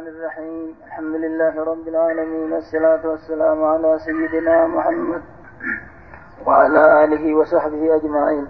الرحمن الرحيم. الحمد لله رب العالمين، والصلاة والسلام على سيدنا محمد وعلى آله وصحبه أجمعين.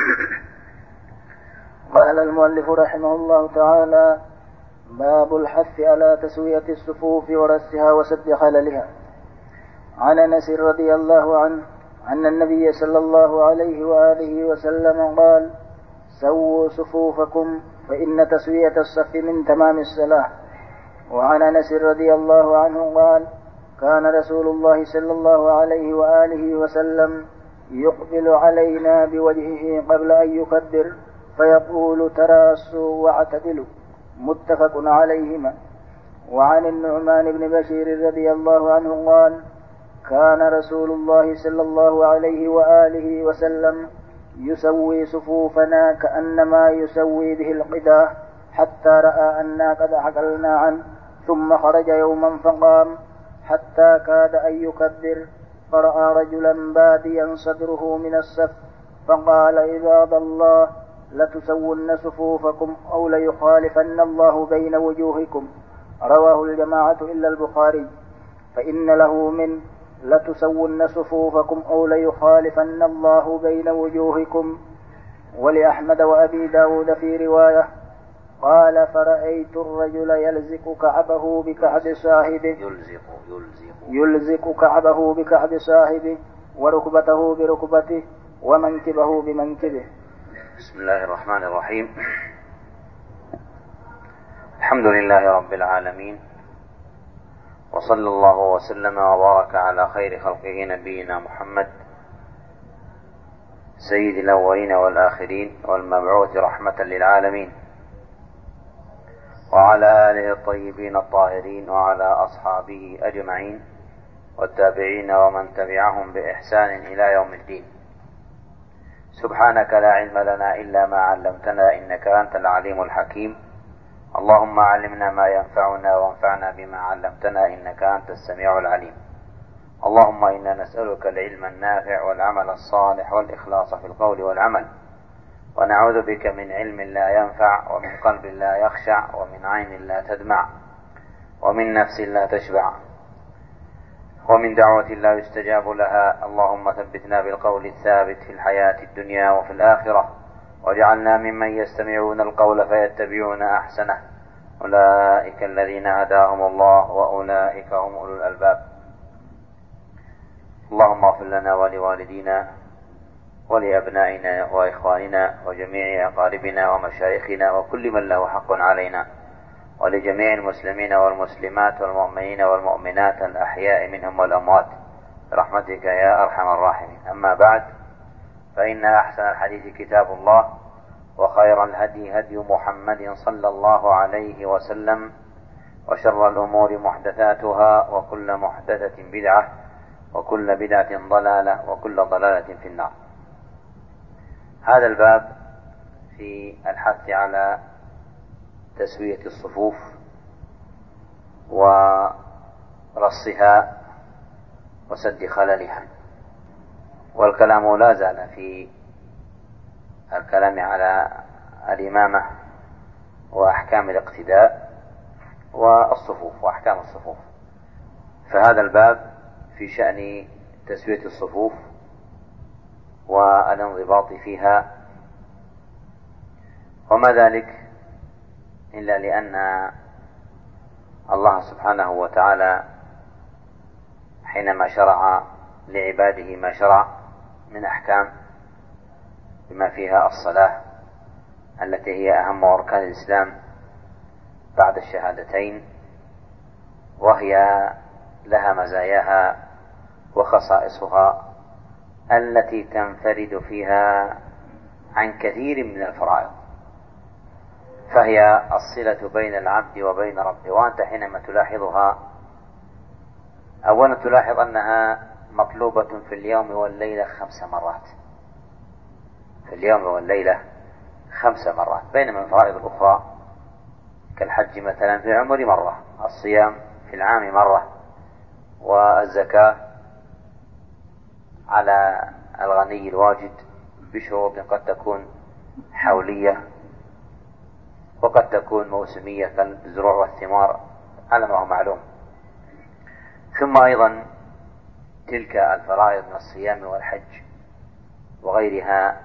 قال المؤلف رحمه الله تعالى: باب الحث على تسوية الصفوف ورسها وسد خللها. عن أنس رضي الله عنه أن النبي صلى الله عليه وآله وسلم قال: سووا صفوفكم فإن تسوية الصف من تمام الصلاة. وعن أنس رضي الله عنه قال: كان رسول الله صلى الله عليه وآله وسلم يقبل علينا بوجهه قبل أن يكبر فيقول: تراصوا واعتدلوا. متفق عليهما. وعن النعمان بن بشير رضي الله عنه قال: كان رسول الله صلى الله عليه وآله وسلم يسوي صفوفنا كأنما يسوي به القداة، حتى رأى أنا قد عقلنا عنه، ثم خرج يوما فقام حتى كاد أن يكبر، فرأى رجلا باديا صدره من الصف، فقال: عباد الله، لتسون صفوفكم أو ليخالفن الله بين وجوهكم. رواه الجماعة إلا البخاري. فإن له من: لتسون صفوفكم أو ليخالفن الله بين وجوهكم. ولأحمد وأبي داود في رواية قال: فرأيت الرجل يلزق كعبه بكعب صاحبه يلزق كعبه بكعب صاحبه وركبته بركبته ومنكبه بمنكبه. بسم الله الرحمن الرحيم. الحمد لله رب العالمين، وصلى الله وسلم وبارك على خير خلقه نبينا محمد سيد الأولين والآخرين والمبعوث رحمة للعالمين، وعلى آله الطيبين الطاهرين وعلى أصحابه أجمعين والتابعين ومن تبعهم بإحسان إلى يوم الدين. سبحانك لا علم لنا إلا ما علمتنا، إنك أنت العليم الحكيم. اللهم علمنا ما ينفعنا وانفعنا بما علمتنا، إنك أنت السميع العليم. اللهم إنا نسألك العلم النافع والعمل الصالح والإخلاص في القول والعمل، ونعوذ بك من علم لا ينفع ومن قلب لا يخشع ومن عين لا تدمع ومن نفس لا تشبع ومن دعوة لا يستجاب لها. اللهم ثبتنا بالقول الثابت في الحياة الدنيا وفي الآخرة، واجعلنا ممن يستمعون القول فيتبعون أحسنه. أولئك الذين هداهم الله وأولئك هم أولو الألباب. اللهم اغفر لنا ولوالدينا ولأبنائنا وإخواننا وجميع أقاربنا ومشايخنا وكل من له حق علينا، ولجميع المسلمين والمسلمات والمؤمنين والمؤمنات الأحياء منهم والأموات برحمتك يا أرحم الراحمين. أما بعد، فإن أحسن الحديث كتاب الله، وخير الهدي هدي محمد صلى الله عليه وسلم، وشر الأمور محدثاتها، وكل محدثة بدعة، وكل بدعة ضلالة، وكل ضلالة في النار. هذا الباب في الحث على تسوية الصفوف ورصها وسد خللها، والكلام لا زال في الكلام على الإمامة وأحكام الاقتداء والصفوف وأحكام الصفوف. فهذا الباب في شأن تسوية الصفوف والانضباط فيها، وما ذلك إلا لأن الله سبحانه وتعالى حينما شرع لعباده ما شرع من أحكام، بما فيها الصلاة التي هي أهم أركان الإسلام بعد الشهادتين، وهي لها مزاياها وخصائصها التي تنفرد فيها عن كثير من الفرائض، فهي الصلة بين العبد وبين ربه. وأنت حينما تلاحظها، أولا تلاحظ أنها مطلوبة في اليوم والليلة 5 مرات، في اليوم والليلة 5 مرات، بينما الفرائض الأخرى كالحج مثلا في العمر مرة، الصيام في العام مرة، والزكاة على الغني الواجد بشروط قد تكون حولية وقد تكون موسمية كالزروع والثمار على ما هو معلوم. ثم أيضا تلك الفرائض من الصيام والحج وغيرها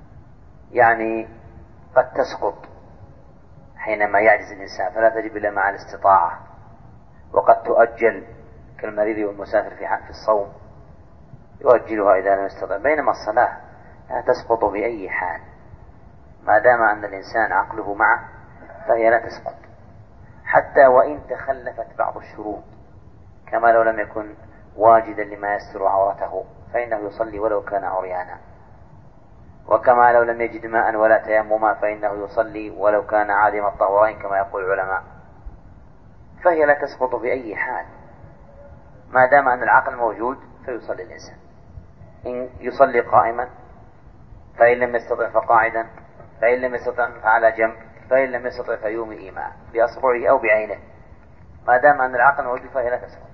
يعني قد تسقط حينما يعجز الإنسان فلا تجب إلا مع الاستطاعة، وقد تؤجل كالمريض والمسافر في الصوم يؤجلها إذا لم يستطع، بينما الصلاة لا تسقط بأي حال ما دام أن الإنسان عقله معه فهي لا تسقط، حتى وإن تخلفت بعض الشروط، كما لو لم يكن واجدا لما يستر عورته فإنه يصلي ولو كان عريانا، وكما لو لم يجد ماء ولا تيمما فإنه يصلي ولو كان عادم الطهورين كما يقول العلماء. فهي لا تسقط بأي حال ما دام أن العقل موجود فيصلي الإنسان، إن يصلي قائما، فإن لم يستطع فقاعدا، فإن لم يستطع فعلى جنب، فإن لم يستطع فيومي إيماء بأصبعه أو بعينه، ما دام أن العقل موجود فهي لا تسقط.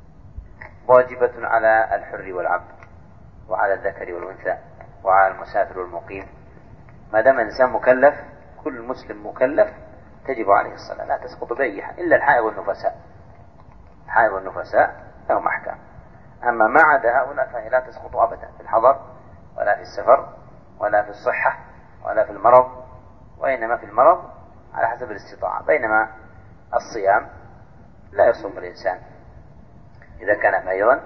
واجبة على الحر والعبد وعلى الذكر والأنثى وعلى المسافر والمقيم، ما دام الإنسان مكلف، كل مسلم مكلف تجب عليه الصلاة لا تسقط بأي حال إلا الحائض والنفساء. الحائض والنفساء لهم أحكام، أما ما عدا هؤلاء فهي لا تسقط أبدا في الحضر ولا في السفر ولا في الصحة ولا في المرض، وإنما في المرض على حسب الاستطاعة، بينما الصيام لا يصوم الإنسان إذا كان مريضا،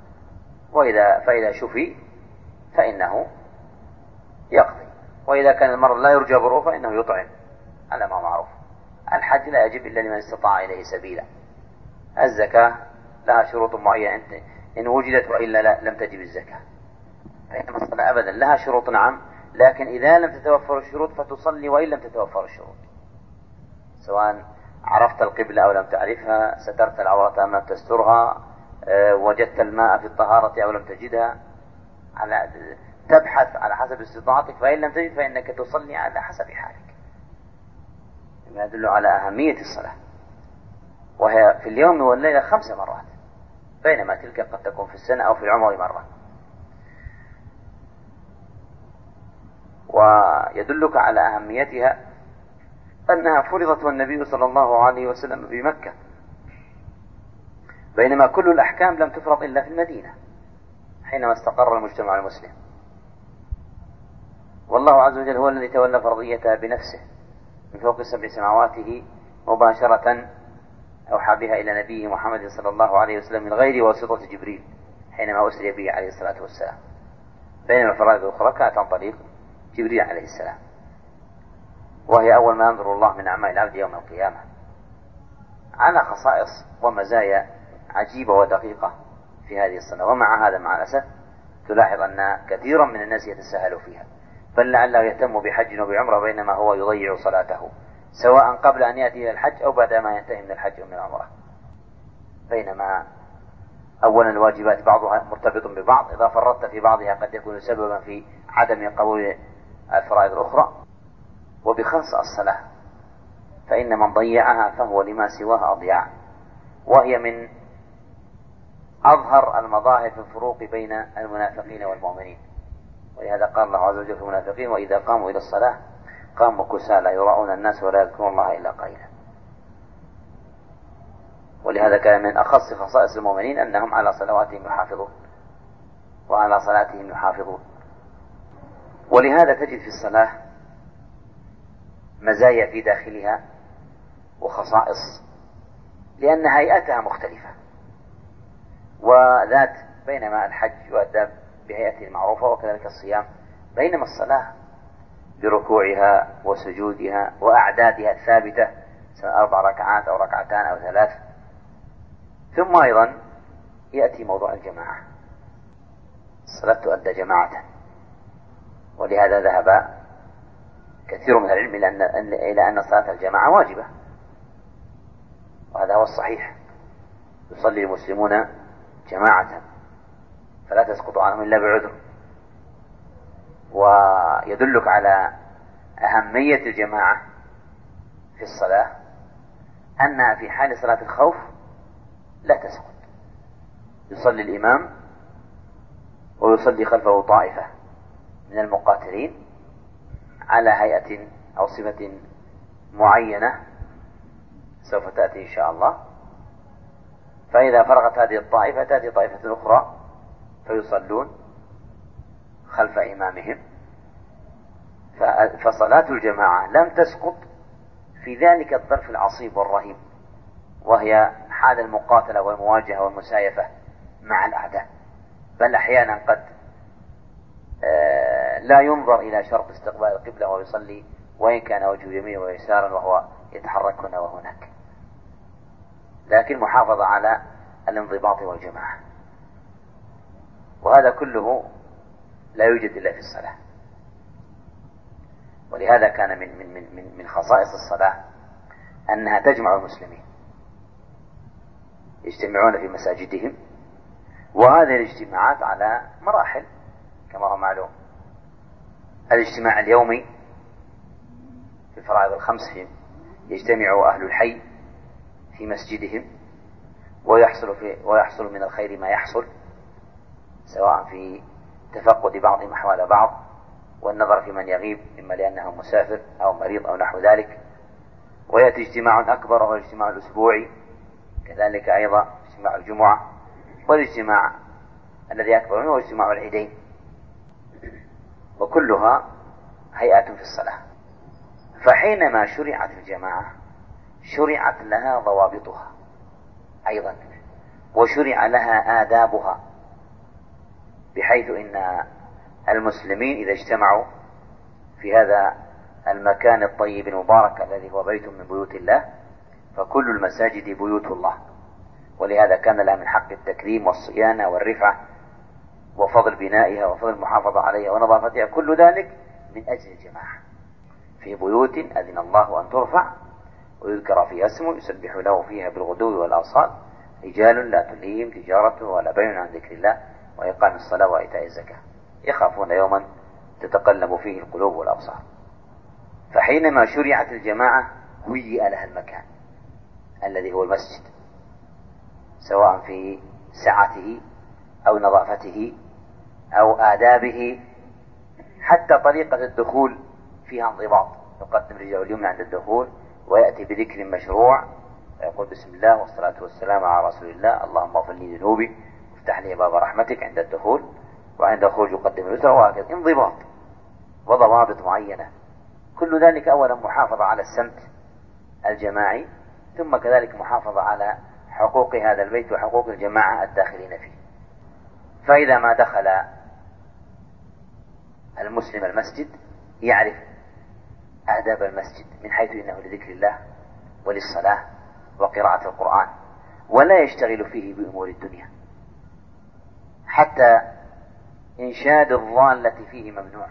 فإذا شفي فإنه يقضي، وإذا كان المرض لا يرجى بروه فإنه يطعم على ما معروف. الحج لا يجب إلا لمن استطاع إليه سبيلا. الزكاة لها شروط معينة، إن وجدت وإلا لم تجب الزكاة. فإنما الصلاة أبدا لها شروط نعم، لكن إذا لم تتوفر الشروط فتصلي وإن لم تتوفر الشروط، سواء عرفت القبلة أو لم تعرفها، سترت العورة أم لم تسترها، وجدت الماء في الطهارة أو لم تجدها، تبحث على حسب استطاعتك، فإن لم تجد فإنك تصلي على حسب حالك. مما يدل على أهمية الصلاة، وهي في اليوم والليلة 5 مرات، بينما تلك قد تكون في السنة أو في العمر مرة. ويدلك على أهميتها أنها فرضت والنبي صلى الله عليه وسلم بمكة، بينما كل الأحكام لم تفرض إلا في المدينة حينما استقر المجتمع المسلم، والله عز وجل هو الذي تولى فرضيتها بنفسه من فوق 7 سماواته مباشرة، أوحى بها إلى نبيه محمد صلى الله عليه وسلم من غير واسطة جبريل حينما أسري به عليه الصلاة والسلام، بينما الفرائض الأخرى كانت عن طريق جبريل عليه السلام، وهي أول ما ينظر الله من أعمال العبد يوم القيامة، على خصائص ومزايا عجيبة ودقيقة في هذه الصلاة. ومع هذا مع الأسف تلاحظ أن كثيرا من الناس يتساهل فيها، بل لعله يهتم بحج وبعمرة بينما هو يضيع صلاته، سواء قبل أن يأتي إلى الحج أو بعد ما ينتهي من الحج ومن العمرة، بينما أولا الواجبات بعضها مرتبط ببعض، إذا فرطت في بعضها قد يكون سببا في عدم قبول الفرائض الأخرى. وبخاصة الصلاة فإن من ضيعها فهو لما سواها أضياع، وهي من أظهر المظاهر في الفروق بين المنافقين والمؤمنين، ولهذا قال الله عز وجل في المنافقين: وإذا قاموا إلى الصلاة قاموا كسالى يراءون الناس ولا يذكرون الله إلا قليلا. ولهذا كان من أخص خصائص المؤمنين أنهم على صلواتهم يحافظون وعلى صلاتهم يحافظون. ولهذا تجد في الصلاة مزايا في داخلها وخصائص، لأن هيئتها مختلفة وذات، بينما الحج يؤدى بهيئته المعروفة وكذلك الصيام، بينما الصلاة بركوعها وسجودها وأعدادها الثابتة، سواء 4 ركعات أو 2 ركعات أو 3. ثم أيضا يأتي موضوع الجماعة، الصلاة تؤدى جماعة، ولهذا ذهب كثير من العلم إلى أن صلاة الجماعة واجبة، وهذا هو الصحيح، يصلي المسلمون جماعة فلا تسقط عنهم إلا بعذر. ويدلك على أهمية الجماعة في الصلاة أنها في حال صلاة الخوف لا تسقط، يصلي الإمام ويصلي خلفه طائفة من المقاتلين على هيئة أو صفة معينة سوف تأتي إن شاء الله، فإذا فرغت هذه الطائفة تأتي طائفة أخرى فيصلون خلف إمامهم. فصلاة الجماعة لم تسقط في ذلك الظرف العصيب والرهيب، وهي حال المقاتلة والمواجهة والمسايفة مع الأعداء، بل أحيانا قد لا ينظر إلى شرط استقبال القبلة وهو يصلي، وإن كان وجهه يمين ويسارا وهو يتحرك هنا وهناك، لكن محافظة على الانضباط والجماعة. وهذا كله لا يوجد إلا في الصلاة. ولهذا كان من خصائص الصلاة أنها تجمع المسلمين، يجتمعون في مساجدهم، وهذه الاجتماعات على مراحل كما هو معلوم. الاجتماع اليومي في الفرائض الخمس يجتمع أهل الحي في مسجدهم، ويحصل من الخير ما يحصل، سواء في تفقد بعضهم أحوال بعض، والنظر في من يغيب إما لأنه مسافر أو مريض أو نحو ذلك. ويأتي اجتماع أكبر وهو الاجتماع الأسبوعي، كذلك أيضا اجتماع الجمعة، والاجتماع الذي أكبر منه هو اجتماع العيدين، وكلها هيئات في الصلاة. فحينما شرعت الجماعة شرعت لها ضوابطها أيضا، وشرع لها آدابها، بحيث إن المسلمين إذا اجتمعوا في هذا المكان الطيب المبارك الذي هو بيت من بيوت الله، فكل المساجد بيوت الله، ولهذا كان لها من حق التكريم والصيانة والرفعة وفضل بنائها وفضل المحافظة عليها ونظافتها، كل ذلك من أجل الجماعة في بيوت أذن الله أن ترفع ويذكر فيها اسمه يسبح له فيها بالغدو والآصال رجال لا تلهيهم تجارة ولا بيع عن ذكر الله وإقام الصلاة وإيتاء الزكاة يخافون يوما تتقلب فيه القلوب والأبصار. فحينما شرعت الجماعة هيئ لها المكان الذي هو المسجد، سواء في سعته أو نظافته أو آدابه، حتى طريقة الدخول فيها انضباط، يقدم رجله اليمنى عند الدخول ويأتي بذكر مشروع ويقول بسم الله والصلاة والسلام على رسول الله، اللهم اغفر لي ذنوبي وافتح لي باب رحمتك عند الدخول، وعند الخروج يقدم اليسرى، وهكذا انضباط وضوابط معينة. كل ذلك أولا محافظة على السمت الجماعي، ثم كذلك محافظة على حقوق هذا البيت وحقوق الجماعة الداخلين فيه. فإذا ما دخل المسلم المسجد يعرف آداب المسجد من حيث إنه لذكر الله وللصلاة وقراءة القرآن، ولا يشتغل فيه بأمور الدنيا، حتى إنشاد الضالة فيه ممنوع،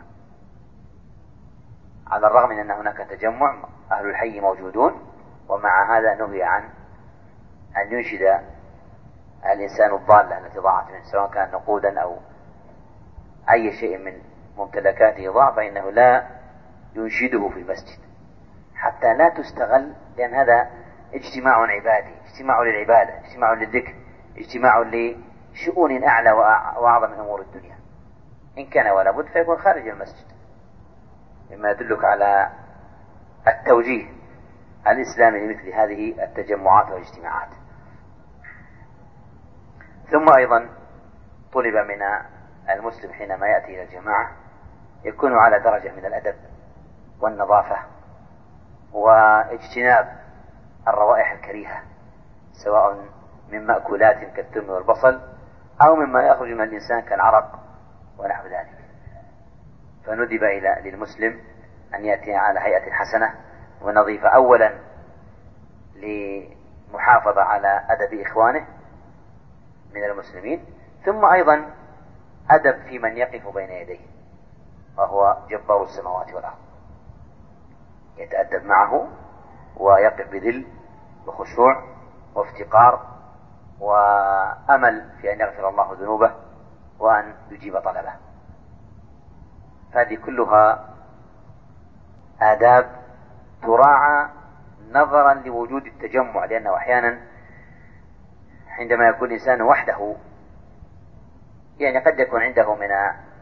على الرغم من أن هناك تجمع أهل الحي موجودون، ومع هذا نهي عن أن ينشد الإنسان الضالة التي ضاعت منه، سواء كان نقودا أو أي شيء من ممتلكاته ضاع، فإنه لا ينشده في المسجد حتى لا تستغل، لأن هذا اجتماع عبادي، اجتماع للعبادة، اجتماع للذكر، اجتماع لشؤون أعلى وأعظم من أمور الدنيا. إن كان ولا بد فيكون خارج المسجد، مما يدلك على التوجيه الإسلامي لمثل هذه التجمعات والاجتماعات. ثم أيضا طلب من المسلم حينما يأتي إلى الجماعة يكون على درجة من الأدب والنظافة واجتناب الروائح الكريهة، سواء من مأكولات كالثوم والبصل أو مما يخرج من الإنسان كالعرق ونحو ذلك. فندب للمسلم أن يأتي على هيئة حسنة ونظيفة، أولا لمحافظة على أدب إخوانه من المسلمين، ثم أيضا أدب في من يقف بين يديه وهو جبار السماوات والأرض، يتأدب معه ويقف بذل وخشوع وافتقار وأمل في أن يغفر الله ذنوبه وأن يجيب طلبه. هذه كلها آداب تراعى نظرا لوجود التجمع، لأنه أحيانا عندما يكون الإنسان وحده يعني قد يكون عنده من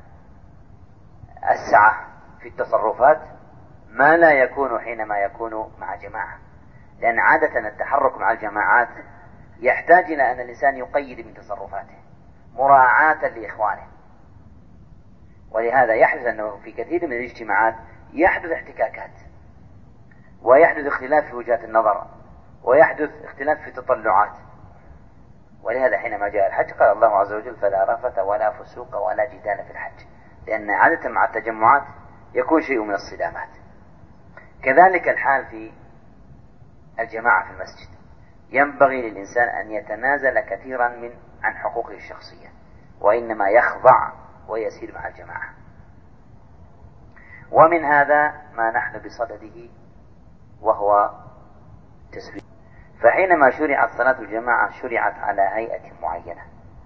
السعة في التصرفات ما لا يكون حينما يكون مع جماعة، لأن عادة التحرك مع الجماعات يحتاج إلى أن الإنسان يقيد من تصرفاته مراعاة لإخوانه. ولهذا يحدث أنه في كثير من الاجتماعات يحدث احتكاكات، ويحدث اختلاف في وجهات النظر، ويحدث اختلاف في التطلعات. ولهذا حينما جاء الحج قال الله عز وجل: فلا رفث ولا فسوق ولا جدال في الحج، لأن عادة مع التجمعات يكون شيء من الصدامات. كذلك الحال في الجماعة في المسجد، ينبغي للإنسان أن يتنازل كثيرا عن حقوقه الشخصية، وإنما يخضع ويسير مع الجماعة. ومن هذا ما نحن بصدده، وهو تسوية. فحينما شرعت صلاة الجماعة شرعت على هيئة معينة.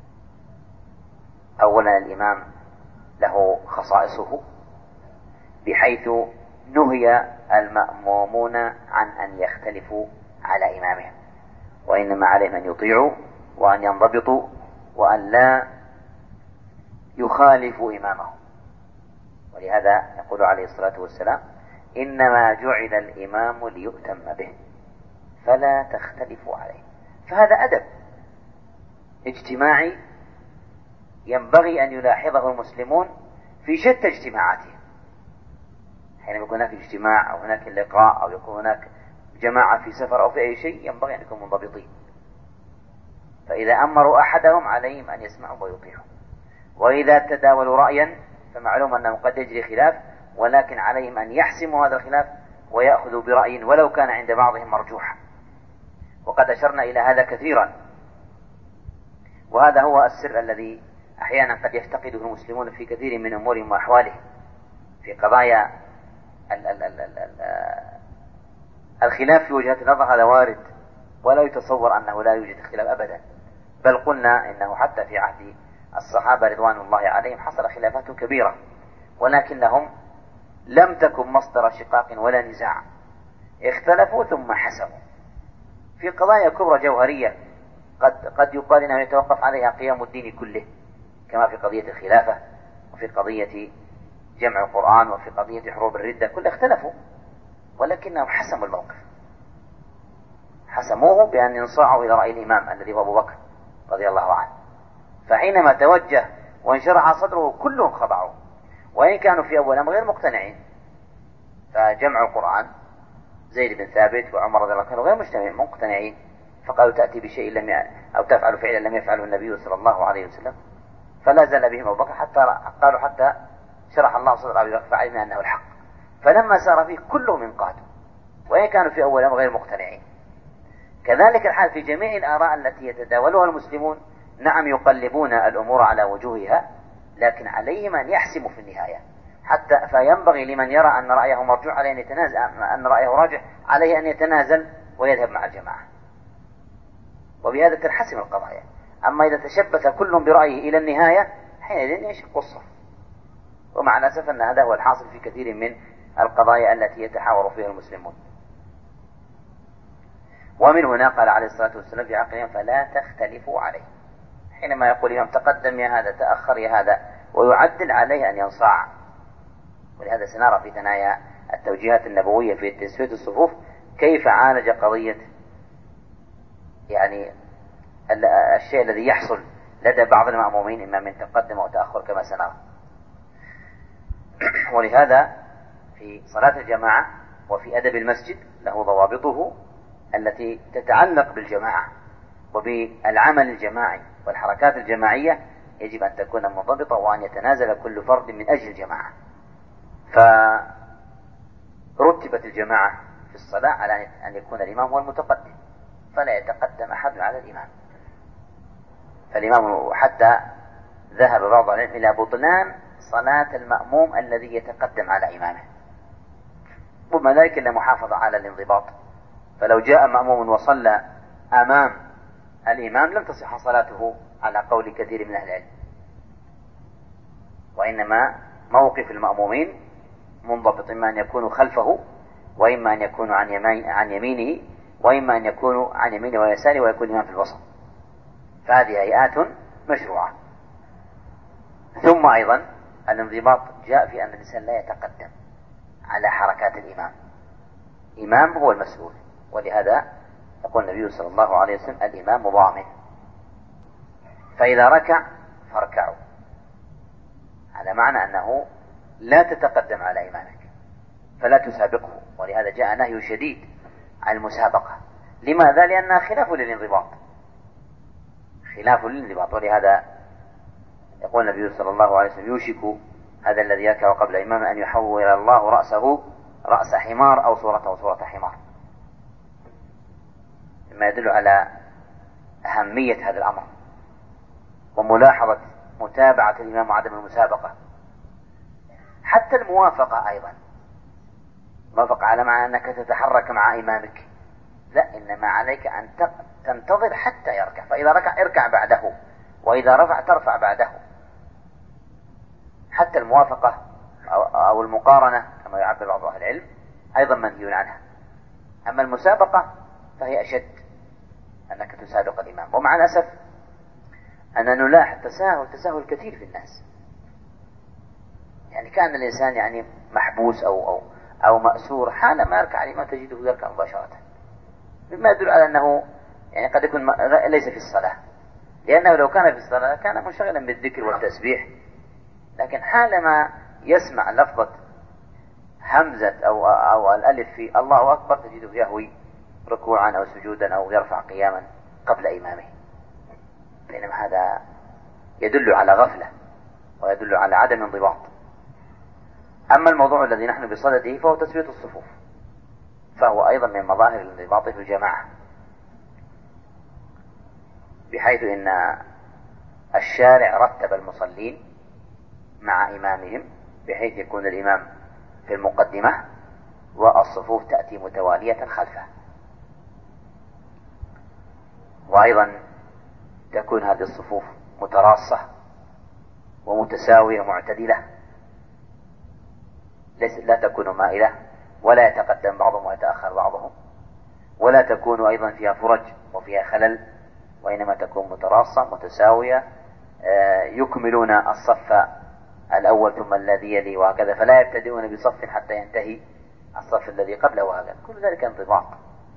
أولا الإمام له خصائصه، بحيث نهي المأمومون عن أن يختلفوا على إمامهم، وإنما عليهم أن يطيعوا وأن ينضبطوا وأن لا يخالفوا إمامهم. ولهذا يقول عليه الصلاة والسلام: إنما جعل الإمام ليؤتم به فلا تختلفوا عليه. فهذا أدب اجتماعي ينبغي أن يلاحظه المسلمون في شتى اجتماعاتهم. حينما يكون هناك اجتماع أو هناك لقاء أو يكون هناك جماعة في سفر أو في أي شيء، ينبغي أن يكونوا منضبطين. فإذا أمروا أحدهم عليهم أن يسمعوا ويطيعوا، وإذا تداولوا رأيا فمعلوم أنه قد يجري خلاف، ولكن عليهم أن يحسموا هذا الخلاف ويأخذوا برأي ولو كان عند بعضهم مرجوحا. وقد أشرنا إلى هذا كثيرا، وهذا هو السر الذي أحيانا قد يفتقده المسلمون في كثير من أمورهم وأحوالهم. في قضايا الخلاف في وجهة النظر هذا وارد، ولا يتصور أنه لا يوجد خلاف أبدا، بل قلنا إنه حتى في عهد الصحابة رضوان الله عليهم حصل خلافات كبيرة، ولكنهم لم تكن مصدر شقاق ولا نزاع، اختلفوا ثم حسموا في قضايا كبرى جوهرية قد يقال إنه يتوقف عليها قيام الدين كله، كما في قضية الخلافة، وفي قضية جمع القرآن، وفي قضية حروب الردة، كل اختلفوا، ولكنهم حسموا الموقف، حسموه بأن ينصاعوا إلى رأي الإمام الذي هو أبو بكر رضي الله عنه. فحينما توجه وانشرح صدره كلهم خضعوا، وإن كانوا في أول أمر غير مقتنعين. فجمع القرآن زيد بن ثابت وعمر رضي الله عنه كانوا غير مقتنعين، فقالوا: تأتي بشيء أو تفعل فعلا لم يفعله النبي صلى الله عليه وسلم. فلا زال بهم أبو بكر حتى شرح الله صدر أبي بكر فعلمنا أنه الحق. فلما سار فيه كلهم انقادوا، وإن كانوا في أول أمر غير مقتنعين. كذلك الحال في جميع الآراء التي يتداولها المسلمون. نعم يقلبون الأمور على وجوهها، لكن عليهم أن يحسموا في النهاية. فينبغي لمن يرى أن رأيه مرجوع عليه أن يتنازل، أن رأيه راجح عليه أن يتنازل ويذهب مع الجماعة، وبهذا تنحسم القضايا. أما إذا تشبث كل برأيه إلى النهاية حينئذ ينشق الصف. ومع الأسف أن هذا هو الحاصل في كثير من القضايا التي يتحاور فيها المسلمون. ومن هنا قال عليه الصلاة والسلام في عقلهم: فلا تختلفوا عليه. حينما يقول الإمام: تقدم يا هذا، تأخر يا هذا، ويعدل عليه أن ينصاع. ولهذا سنرى في ثنايا التوجيهات النبوية في تسوية الصفوف كيف عالج قضية الشيء الذي يحصل لدى بعض المأمومين إما من تقدم أو تأخر كما سنرى. ولهذا في صلاة الجماعة وفي أدب المسجد له ضوابطه التي تتعلق بالجماعة وبالعمل الجماعي والحركات الجماعية، يجب أن تكون منضبطة وأن يتنازل كل فرد من أجل الجماعة. فرتبت الجماعة في الصلاة على أن يكون الإمام هو المتقدم، فلا يتقدم أحد على الإمام. فالإمام حتى ذهب بعض العلم إلى بطلان صلاة المأموم الذي يتقدم على إمامه، وما ذلك إلا محافظة على الانضباط. فلو جاء مأموم وصلى أمام الإمام لم تصح صلاته على قول كثير من أهل العلم، وإنما موقف المأمومين منضبط، إما أن يكونوا خلفه، وإما أن يكونوا عن يمينه، وإما أن يكونوا عن يمينه ويساره، ويكون الإمام في الوسط. فهذه هيئات مشروعة. ثم أيضا الانضباط جاء في أن الإنسان لا يتقدم على حركات الإمام. إمام هو المسؤول، ولهذا يقول النبي صلى الله عليه وسلم الإمام ضامن، فإذا ركع فاركعوا، هذا معنى أنه لا تتقدم على إمامك فلا تسابقه. ولهذا جاء نهي شديد عن المسابقة. لماذا؟ لأنها خلاف للانضباط، خلاف للانضباط. ولهذا يقول النبي صلى الله عليه وسلم يوشك هذا الذي يركع قبل إمام أن يحول الله رأسه رأس حمار أو صورته صورة حمار، مما يدل على أهمية هذا الأمر وملاحظة متابعة الإمام وعدم المسابقة. حتى الموافقة أيضا، موافقة على معنى أنك تتحرك مع إمامك، لا، إنما عليك أن تنتظر حتى يركع، فإذا ركع اركع بعده، وإذا رفع ترفع بعده. حتى الموافقة أو المقارنة كما يعبر بعض أهل العلم أيضا منهي عنها. أما المسابقة فهي أشد، أنك تسابق الإمام. ومع الأسف أننا نلاحظ تساهل كثير في الناس، يعني كان الإنسان يعني محبوس أو مأسور، حال ما يركع الإمام تجده يركع مباشرة، مما يدل على أنه يعني قد يكون ليس في الصلاة، لأنه لو كان في الصلاة كان منشغلا بالذكر والتسبيح. لكن حالما يسمع لفظة همزة أو الألف في الله أكبر تجده يهوي ركوعا أو سجودا أو يرفع قياما قبل إمامه، بينما هذا يدل على غفلة ويدل على عدم انضباط. أما الموضوع الذي نحن بصدده فهو تسوية الصفوف، فهو أيضا من مظاهر الانضباط في الجماعة، بحيث إن الشارع رتب المصلين مع إمامهم بحيث يكون الإمام في المقدمة والصفوف تأتي متوالية خلفه، وأيضا تكون هذه الصفوف متراصة ومتساوية معتدلة، لا تكون مائلة ولا يتقدم بعضهم ويتأخر بعضهم، ولا تكون أيضا فيها فرج وفيها خلل، وإنما تكون متراصة متساوية، يكملون الصف الأول ثم الذي يلي وهكذا، فلا يبتدئون بصف حتى ينتهي الصف الذي قبله وهكذا. كل ذلك انضباط،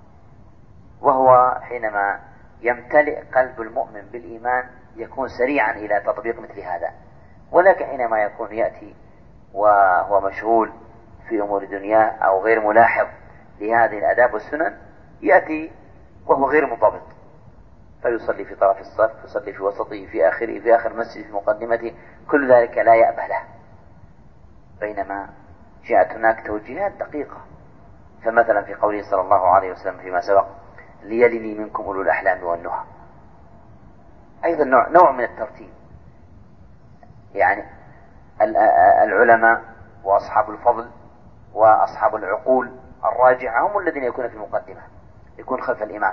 وهو حينما يمتلئ قلب المؤمن بالإيمان يكون سريعا إلى تطبيق مثل هذا. ولكن حينما يكون يأتي وهو مشغول في أمور دنياه أو غير ملاحظ لهذه الآداب والسنن، يأتي وهو غير منضبط، فيصلي في طرف الصف، يصلي في وسطه، في آخره، في آخر مسجد، في مقدمته، كل ذلك لا يأبه له. بينما جاءت هناك توجيهات دقيقة، فمثلا في قوله صلى الله عليه وسلم فيما سبق ليلني منكم أولو الأحلام والنهى، أيضا نوع من الترتيب. يعني العلماء وأصحاب الفضل وأصحاب العقول الراجعة هم الذين يكونون في المقدمة، يكون خلف الإمام.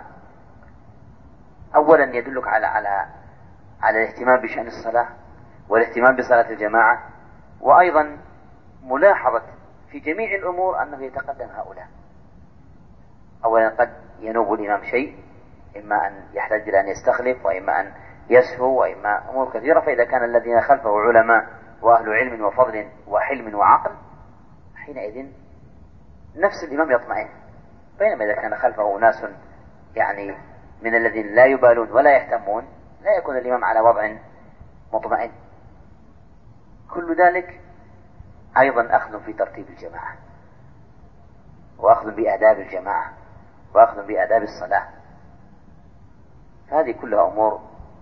أولا يدلك على الاهتمام بشأن الصلاة والاهتمام بصلاة الجماعة، وأيضا ملاحظة في جميع الأمور أنه يتقدم هؤلاء. أولا قد ينوب الإمام شيء، إما أن يحتاج إلى أن يستخلف، وإما أن يسهو، وإما أمور كثيرة، فإذا كان الذين خلفه علماء وأهل علم وفضل وحلم وعقل حينئذ نفس الإمام يطمئن. بينما إذا كان خلفه ناس يعني من الذين لا يبالون ولا يهتمون لا يكون الإمام على وضع مطمئن. كل ذلك أيضا أخذ في ترتيب الجماعة، وأخذ بآداب الجماعة، وأخذ بآداب الصلاة. هذه كلها أمور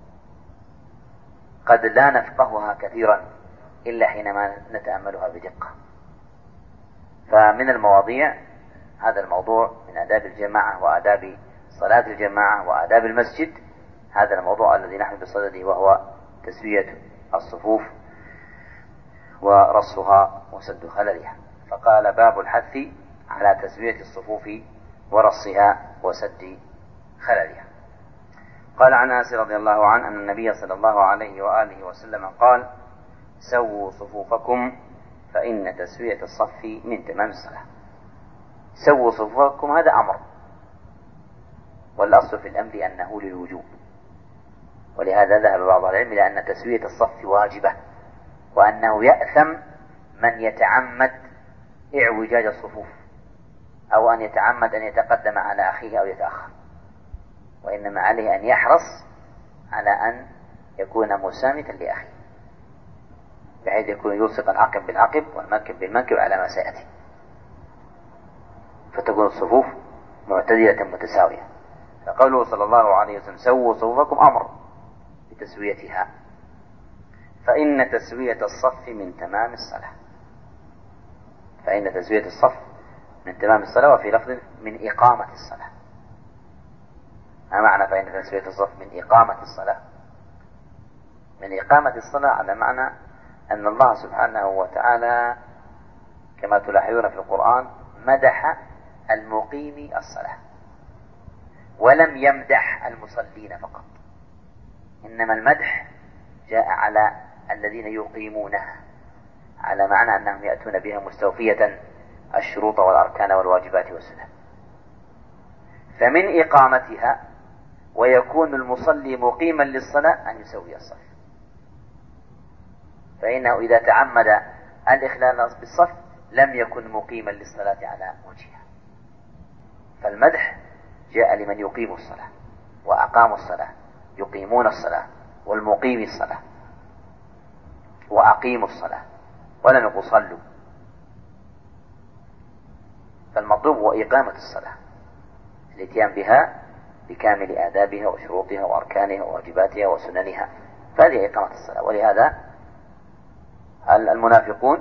قد لا نفقهها كثيرا إلا حينما نتأملها بدقة. فمن المواضيع هذا الموضوع من آداب الجماعة وآداب صلاة الجماعة وآداب المسجد، هذا الموضوع الذي نحن بصدده، وهو تسوية الصفوف ورصها وسد خللها. فقال باب الحث على تسوية الصفوف ورصها وسد خللها. قال عن أنس رضي الله عنه أن النبي صلى الله عليه وآله وسلم قال سووا صفوفكم فإن تسوية الصف من تمام الصلاة. سووا صفوفكم هذا أمر، والأصل في الأمر أنه للوجوب، ولهذا ذهب بعض العلم إلى أن تسوية الصف واجبة، وأنه يأثم من يتعمد إعوجاج الصفوف أو أن يتعمد أن يتقدم على أخيه أو يتأخر. وإنما عليه أن يحرص على أن يكون مسامتا لأخيه، بحيث يكون يلصق العقب بالعقب والمنكب بالمنكب على ما سيأتي، فتكون الصفوف معتدلة متساوية. فقوله صلى الله عليه وسلم سووا صفوفكم أمر بتسويتها، فإن تسوية الصف من تمام الصلاة. فإن تسوية الصف من تمام الصلاة، وفي لفظ من إقامة الصلاة. ما معنى فإن تسوية الصف من إقامة الصلاة؟ من إقامة الصلاة على معنى أن الله سبحانه وتعالى كما تلاحظون في القرآن مدح المقيم الصلاة، ولم يمدح المصلين فقط، إنما المدح جاء على الذين يقيمونها، على معنى أنهم يأتون بها مستوفية الشروط والأركان والواجبات والسنن. فمن إقامتها ويكون المصلي مقيما للصلاة أن يسوي الصف، فإنه إذا تعمد الإخلال بالصف لم يكن مقيما للصلاة على وجهها. فالمدح جاء لمن يقيم الصلاة وأقاموا الصلاة، يقيمون الصلاة والمقيم الصلاة، وأقيموا الصلاة، ولم يقل صلوا. فالمطلوب هو إقامة الصلاة، الاتيان بها بكامل آدابها وشروطها وأركانها وواجباتها وسننها، فهذه إقامة الصلاة. ولهذا المنافقون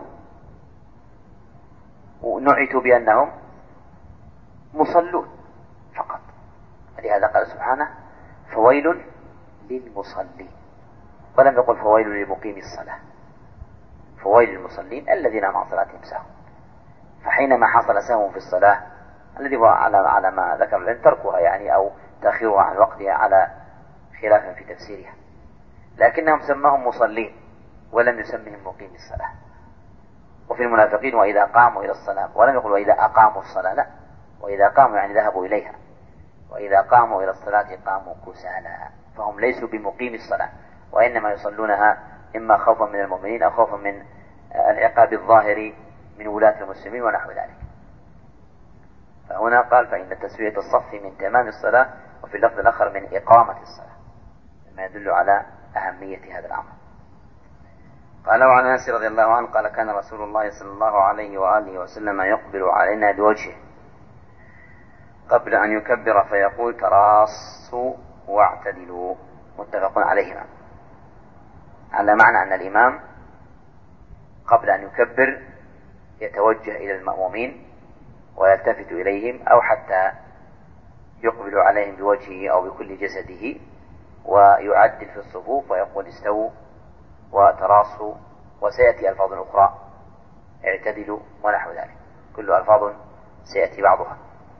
نعتوا بأنهم مصلون فقط، ولهذا قال سبحانه فويل للمصلين، ولم يقل فويل لمقيم الصلاة. فويل للمصلين الذين عن صلاتهم سهوا. فحينما حصل سهو في الصلاة الذي هو على ما ذكر العلم تركها يعني أو تأخيرها عن وقتها على خلاف في تفسيرها، لكنهم سماهم مصلين ولم يسمهم مقيم الصلاة. وفي المنافقين وإذا قاموا إلى الصلاة، ولم يقل وإذا أقاموا الصلاة، لا، وإذا قاموا يعني ذهبوا إليها، وإذا قاموا إلى الصلاة قاموا كسالى، فهم ليسوا بمقيم الصلاة، وإنما يصلونها إما خوفا من المؤمنين أو خوفا من العقاب الظاهر من ولاة المسلمين ونحو ذلك. فهنا قال فإن تسوية الصف من تمام الصلاة، وفي اللفظ الآخر من إقامة الصلاة، مما يدل على أهمية هذا الأمر. قال وعن أنس رضي الله عنه قال كان رسول الله صلى الله عليه وآله وسلم يقبل علينا بوجهه قبل أن يكبر فيقول تراصوا واعتدلوا، متفق عليهما، على معنى أن الإمام قبل أن يكبر يتوجه إلى المأمومين ويلتفت إليهم، أو حتى يقبل عليهم بوجهه أو بكل جسده ويعدل في الصفوف ويقول استووا وتراصوا، وسيأتي ألفاظ أخرى اعتدلوا ونحو ذلك، كل ألفاظ سيأتي بعضها.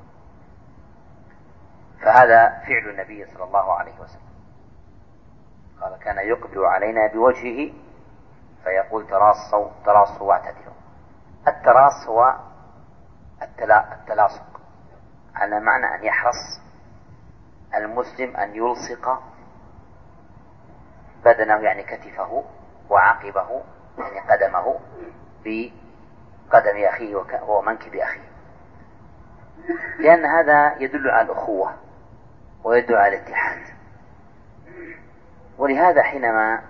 فهذا فعل النبي صلى الله عليه وسلم، قال كان يقبل علينا بوجهه فيقول تراصوا واعتدلوا. التراص هو التلاصق، على معنى أن يحرص المسلم أن يلصق بدنه يعني كتفه وعقبه يعني قدمه بقدم أخيه ومنكب أخيه، لأن هذا يدل على الأخوة ويدل على الاتحاد. ولهذا حينما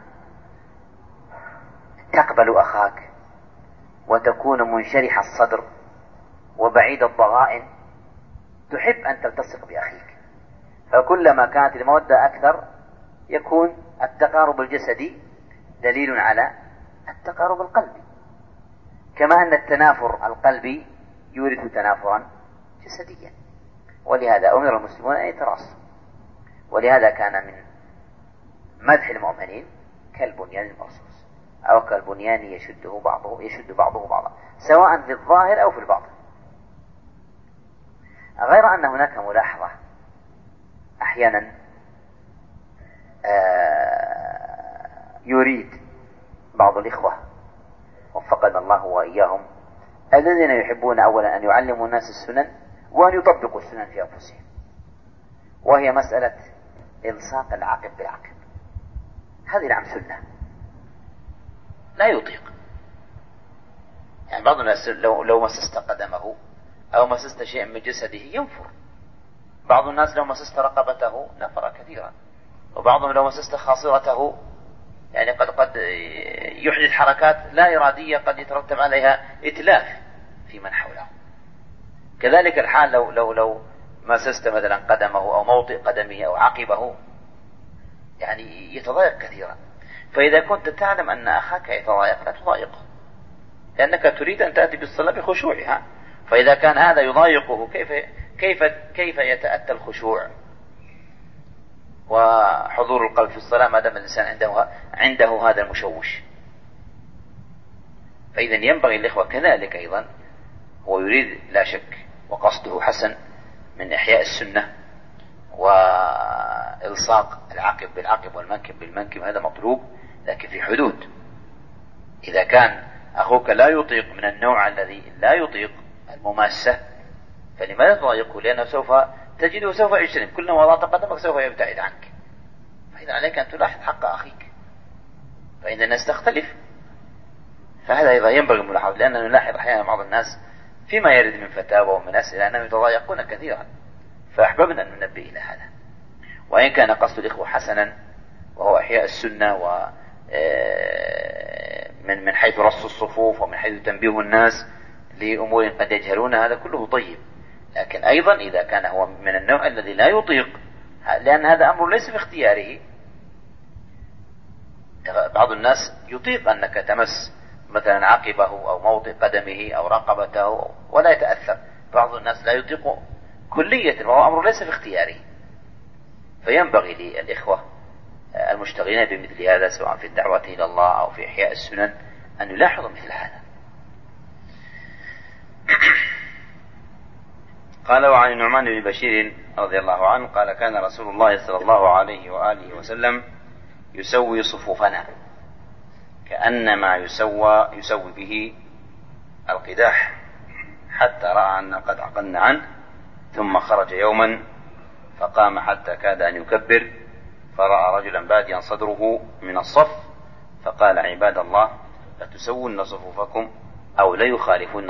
تقبل أخاك وتكون منشرح الصدر وبعيد الضغائن تحب أن تلتصق بأخيك، فكلما كانت المودة أكثر يكون التقارب الجسدي دليل على التقارب القلبي، كما أن التنافر القلبي يورث تنافرا جسديا. ولهذا أمر المسلمون أن يتراصوا. ولهذا كان من مدح المؤمنين كالبنيان المرصوص، أو كالبنيان يشد بعضه بعضا، سواء في الظاهر أو في الباطن. غير أن هناك ملاحظة أحيانا يريد بعض الإخوة وفقنا الله وإياهم الذين يحبون أولا أن يعلموا الناس السنن وأن يطبقوا السنن في أنفسهم، وهي مسألة إلصاق العقب بالعقب. هذه نعم سنة لا يطيق، يعني بعض الناس لو مسست قدمه أو مسست شيئا من جسده ينفر، بعض الناس لو مسست رقبته نفر كثيرا، وبعضهم لو مسست خاصرته يعني قد يحدث حركات لا إرادية قد يترتب عليها إتلاف في من حوله. كذلك الحال لو مسست مثلا قدمه أو موطئ قدمه أو عقبه يعني يتضايق كثيرا. فإذا كنت تعلم أن أخاك يتضايق لا تضايقه، لأنك تريد أن تأتي بالصلاة بخشوعها. فإذا كان هذا يضايقه كيف يتأتى الخشوع وحضور القلب في الصلاة ما دام الإنسان عنده هذا المشوش؟ فإذا ينبغي الإخوة كذلك أيضا، هو يريد لا شك وقصده حسن من إحياء السنة وإلصاق العقب بالعقب والمنكب بالمنكب، هذا مطلوب لكن في حدود. إذا كان أخوك لا يطيق من النوع الذي لا يطيق المماسة فلماذا تضايقه؟ لأنه سوف تجده سوف يجتنب، كلما وضعت قدمك سوف يبتعد عنك. فإذا عليك أن تلاحظ حق أخيك، فإن الناس تختلف، فهذا أيضا ينبغي الملاحظة. لأننا نلاحظ أحيانا بعض الناس فيما يرد من فتاوى ومن أسئلة أنهم يتضايقون كثيرا، فأحببنا أن ننبه إلى هذا. وإن كان قصد الإخوة حسنا وهو إحياء السنة من حيث رص الصفوف ومن حيث تنبيه الناس لأمور قد يجهلون، هذا كله طيب. لكن أيضا إذا كان هو من النوع الذي لا يطيق، لأن هذا أمر ليس في اختياره. بعض الناس يطيق أنك تمس مثلا عقبه أو موطئ قدمه أو رقبته ولا يتأثر، بعض الناس لا يطيق كلية وهو أمر ليس في اختياره. فينبغي للإخوة المشتغلين بمثل هذا سواء في الدعوة إلى الله أو في إحياء السنن أن يلاحظوا مثل هذا. قال: وعن النعمان بن بشير رضي الله عنه قال: كان رسول الله صلى الله عليه وآله وسلم يسوي صفوفنا كأنما يسوي به القداح، حتى رأى أن قد عقلنا عنه، ثم خرج يوما فقام حتى كاد أن يكبر، فرأى رجلا باديا صدره من الصف، فقال: عباد الله، لتسون صفوفكم أو ليخالفن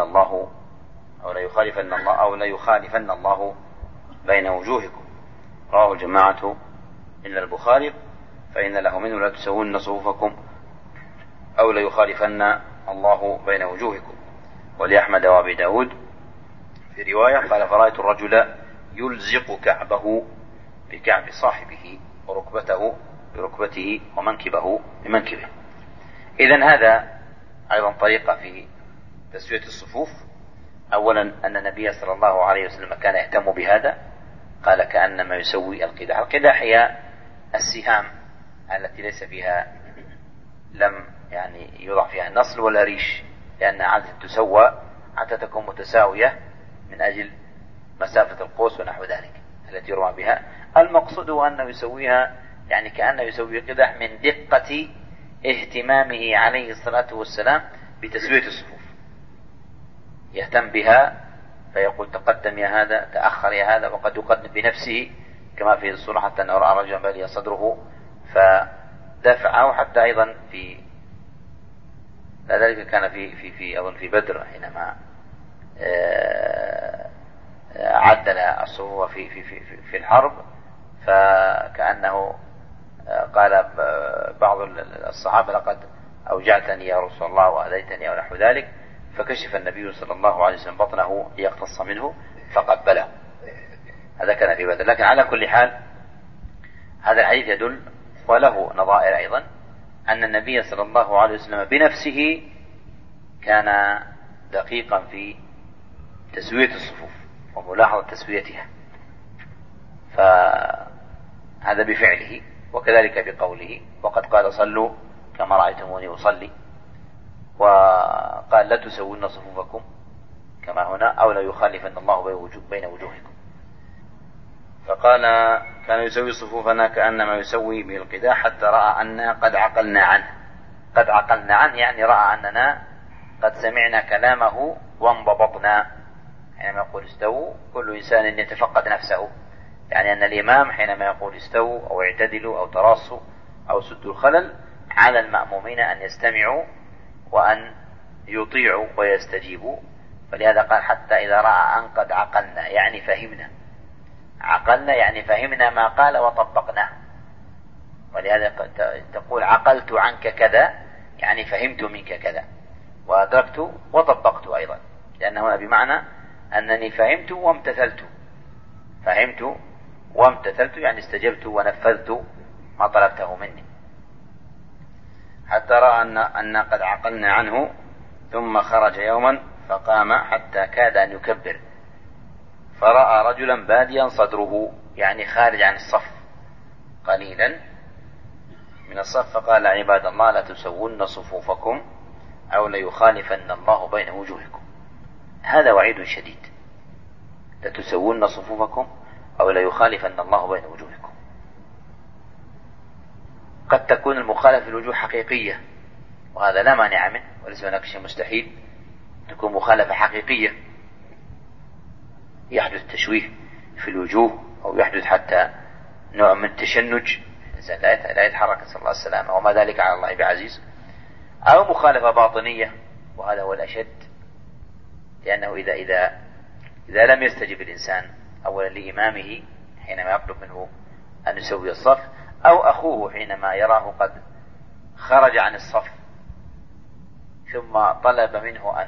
الله بين وجوهكم. رواه الجماعة إلا البخاري، فإن له منه: لا تسون صفوفكم أو ليخالفن الله بين وجوهكم. ولأحمد وأبي داود في رواية قال: فرأيت الرجل يلزق كعبه بكعب صاحبه وركبته بركبته ومنكبه بمنكبه. إذن هذا أيضا طريقة في تسوية الصفوف. أولا أن النبي صلى الله عليه وسلم كان يهتم بهذا، قال: كأنما يسوي القداح. القداح هي السهام التي ليس فيها لم يعني يوضع فيها النصل ولا ريش، لأنها عادة تسوى حتى تكون متساوية من أجل مسافة القوس ونحو ذلك التي يرمى بها. المقصود أنه يسويها يعني كأنه يسوي قداح من دقة اهتمامه عليه الصلاة والسلام بتسوية الصفوف، يهتم بها فيقول: تقدم يا هذا، تأخر يا هذا، وقد يقدم بنفسه كما في الصورة، حتى أنه رأى رجلا بالي صدره فدفعه. حتى أيضا في ذلك كان في أظن في بدر حينما عدل الصفوف في الحرب، فكأنه قال بعض الصحابة: لقد أوجعتني يا رسول الله وأذيتني أو نحو ذلك، فكشف النبي صلى الله عليه وسلم بطنه ليقتص منه فقبله. هذا كان في بدر. لكن على كل حال هذا الحديث يدل، وله نظائر أيضا، أن النبي صلى الله عليه وسلم بنفسه كان دقيقا في تسوية الصفوف وملاحظة تسويتها، فهذا بفعله وكذلك بقوله. وقد قال: صلوا كما رأيتموني أصلي، وقال: لا تسوون صفوفكم كما هنا أو لا يخالفن الله بين وجوهكم. فقال: كان يسوي صفوفنا كأنما يسوي به القداح، حتى رأى أننا قد عقلنا عنه. قد عقلنا عنه يعني رأى أننا قد سمعنا كلامه وانضبطنا. حينما يقول استووا، كل إنسان يتفقد نفسه، يعني أن الإمام حينما يقول استووا أو اعتدلوا أو تراصوا أو سدوا الخلل، على المأمومين أن يستمعوا وأن يطيعوا ويستجيبوا. فلهذا قال: حتى إذا رأى أن قد عقلنا، يعني فهمنا. عقلنا يعني فهمنا ما قال وطبقناه، ولهذا تقول عقلت عنك كذا يعني فهمت منك كذا، وأدركت وطبقت أيضا، لأن هنا بمعنى أنني فهمت وامتثلت. فهمت وامتثلت يعني استجبت ونفذت ما طلبته مني. حتى رأى أن قد عقلنا عنه، ثم خرج يوما فقام حتى كاد أن يكبر، فرأى رجلا باديا صدره يعني خارج عن الصف قليلا من الصف، فقال عباد الله لا تسون صفوفكم أو ليخالفن الله بين وجوهكم. هذا وعيد شديد، لتسون صفوفكم أو ليخالفن الله بين وجوهكم. قد تكون المخالفة في الوجوه حقيقية، وهذا لا مانع منه، وليس هناك شيء مستحيل تكون مخالفة حقيقية، يحدث تشويه في الوجوه أو يحدث حتى نوع من التشنج، لا يتحرك صلى الله عليه وسلم، وما ذلك على الله بعزيز. أو مخالفة باطنية، وهذا هو الأشد، لأنه إذا لم يستجب الإنسان أولا لإمامه حينما يطلب منه أن يسوي الصف، أو أخوه حينما يراه قد خرج عن الصف ثم طلب منه أن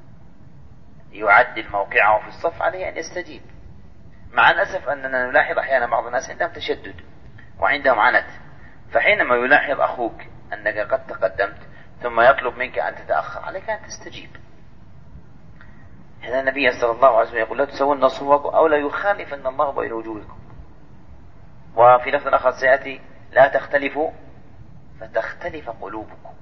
يعدل موقعه في الصف، عليه أن يستجيب. مع الأسف أننا نلاحظ أحيانا بعض الناس عندهم تشدد وعندهم عنت، فحينما يلاحظ أخوك أنك قد تقدمت ثم يطلب منك أن تتأخر، عليك أن تستجيب. هذا النبي صلى الله عليه وسلم يقول لا تسون صفوفكم أو لا يخالفن الله بين وجوهكم. وفي لفظ آخر سيأتي لا تختلفوا فتختلف قلوبكم.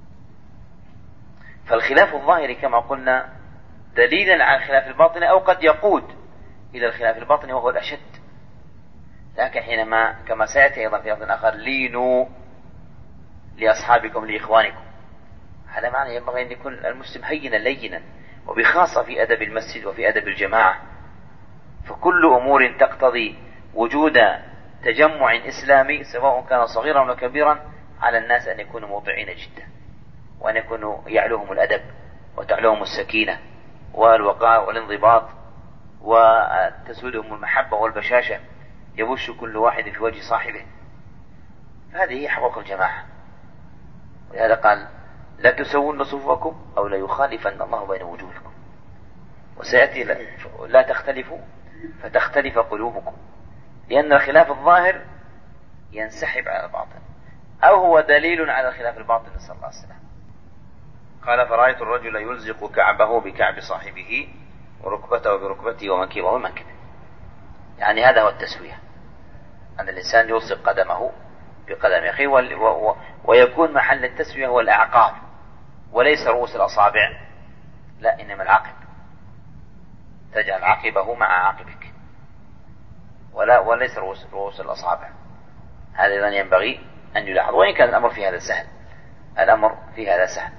فالخلاف الظاهري كما قلنا دليلا على الخلاف الباطني، أو قد يقود إلى الخلاف الباطني وهو الأشد. لكن حينما كما سيأتي أيضا في لفظ آخر لينوا لأصحابكم لإخوانكم، هذا معنى ينبغي أن يكون المسلم هينا لينا، وبخاصة في أدب المسجد وفي أدب الجماعة. فكل أمور تقتضي وجود تجمع إسلامي سواء كان صغيرا أو كبيرا، على الناس أن يكونوا موضعين جدا، وأن يكونوا يعلوهم الأدب وتعلوهم السكينة والوقار والانضباط، وتسودهم المحبة والبشاشة، يبش كل واحد في وجه صاحبه. هذه هي حقوق الجماعة. ولهذا قال لا تسون صفوفكم أو لا يخالفن الله بين وجوهكم. وسيأتي لا تختلفوا فتختلف قلوبكم، لأن الخلاف الظاهر ينسحب على الباطن، أو هو دليل على الخلاف الباطن، صلى الله عليه وسلم. قال فرأيت الرجل يلزق كعبه بكعب صاحبه وركبته بركبته ومنكبه بمنكبه. يعني هذا هو التسوية، أن الإنسان يلصق قدمه بقدم أخيه، ويكون محل التسوية هو الأعقاب وليس رؤوس الأصابع، لا، إنما العقب، تجعل عقبه مع عقبك وليس رؤوس الأصابع. هذا إذن ينبغي أن يلاحظ، وإن كان الأمر في هذا سهل، الأمر في هذا سهل.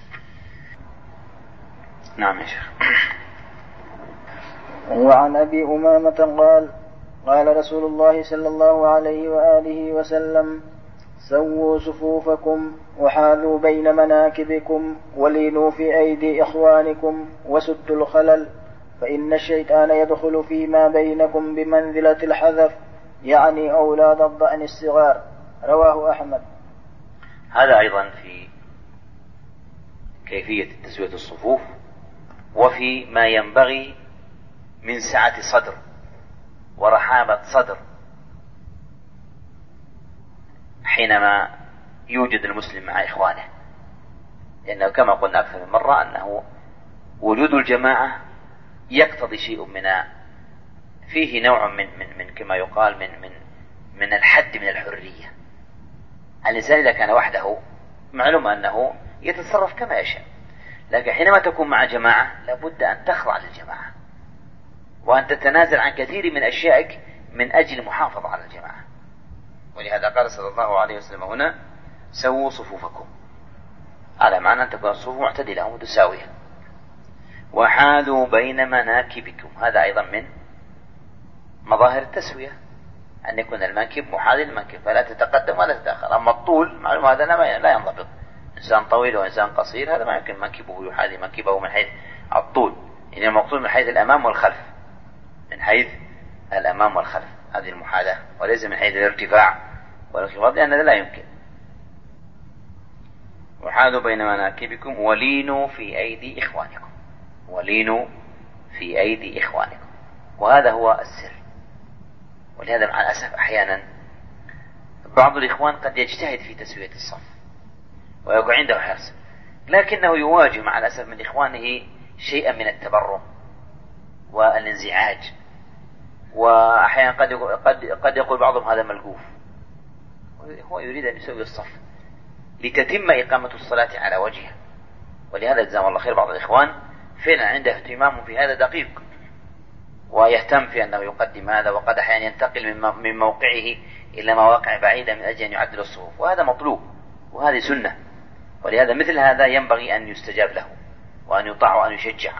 نعم يا شيخ. وعن أبي أمامة قال قال رسول الله صلى الله عليه وآله وسلم سووا صفوفكم وحاذوا بين مناكبكم ولينوا في أيدي إخوانكم وسدوا الخلل، فإن الشيطان يدخل فيما بينكم بمنزلة الحذف، يعني أولاد الضأن الصغار. رواه أحمد. هذا أيضا في كيفية تسوية الصفوف، وفي ما ينبغي من سعة صدر ورحابة صدر حينما يوجد المسلم مع إخوانه، لأنه كما قلنا أكثر من مرة أنه وجود الجماعة يقتضي شيء فيه نوع من كما يقال من الحد من الحرية. الإنسان إذا كان وحده معلوم أنه يتصرف كما يشاء، لكن حينما تكون مع جماعة لابد أن تخضع للجماعة وأن تتنازل عن كثير من أشيائك من أجل المحافظة على الجماعة. ولهذا قال صلى الله عليه وسلم هنا سووا صفوفكم، على معنى أن تكون الصفوف معتدلة ومتساوية. وحاذوا بين مناكبكم، هذا أيضا من مظاهر التسوية، أن يكون المنكب محاذي للمنكب فلا تتقدم ولا تتأخر. أما الطول معلوم هذا لا ينضبط، إنسان طويل وإنسان قصير هذا ما يمكن منكبه يحاذي منكبه من حيث الطول، إن المقصود من حيث الأمام والخلف، من حيث الأمام والخلف، هذه المحاذاة، وليس من حيث الارتفاع والانخفاض، لأن هذا لا يمكن. وحاذوا بين مناكبكم ولينوا في أيدي إخوانكم، ولينوا في أيدي إخوانكم، وهذا هو السر. ولهذا مع الأسف أحيانا بعض الإخوان قد يجتهد في تسوية الصف ويكون عنده حرص، لكنه يواجه مع الأسف من إخوانه شيئا من التبرم والانزعاج، وأحيانا قد يقول بعضهم هذا ملقوف، هو يريد أن يسوي الصف لتتم إقامة الصلاة على وجهها. ولهذا جزاهم الله خير بعض الإخوان فعلا عنده اهتمام في هذا دقيق، ويهتم في أنه يقدم هذا، وقد أحيانا ينتقل من موقعه إلى مواقع بعيدة من أجل أن يعدل الصفوف، وهذا مطلوب وهذه سنة. ولهذا مثل هذا ينبغي أن يستجاب له وأن يطاع وأن يشجع،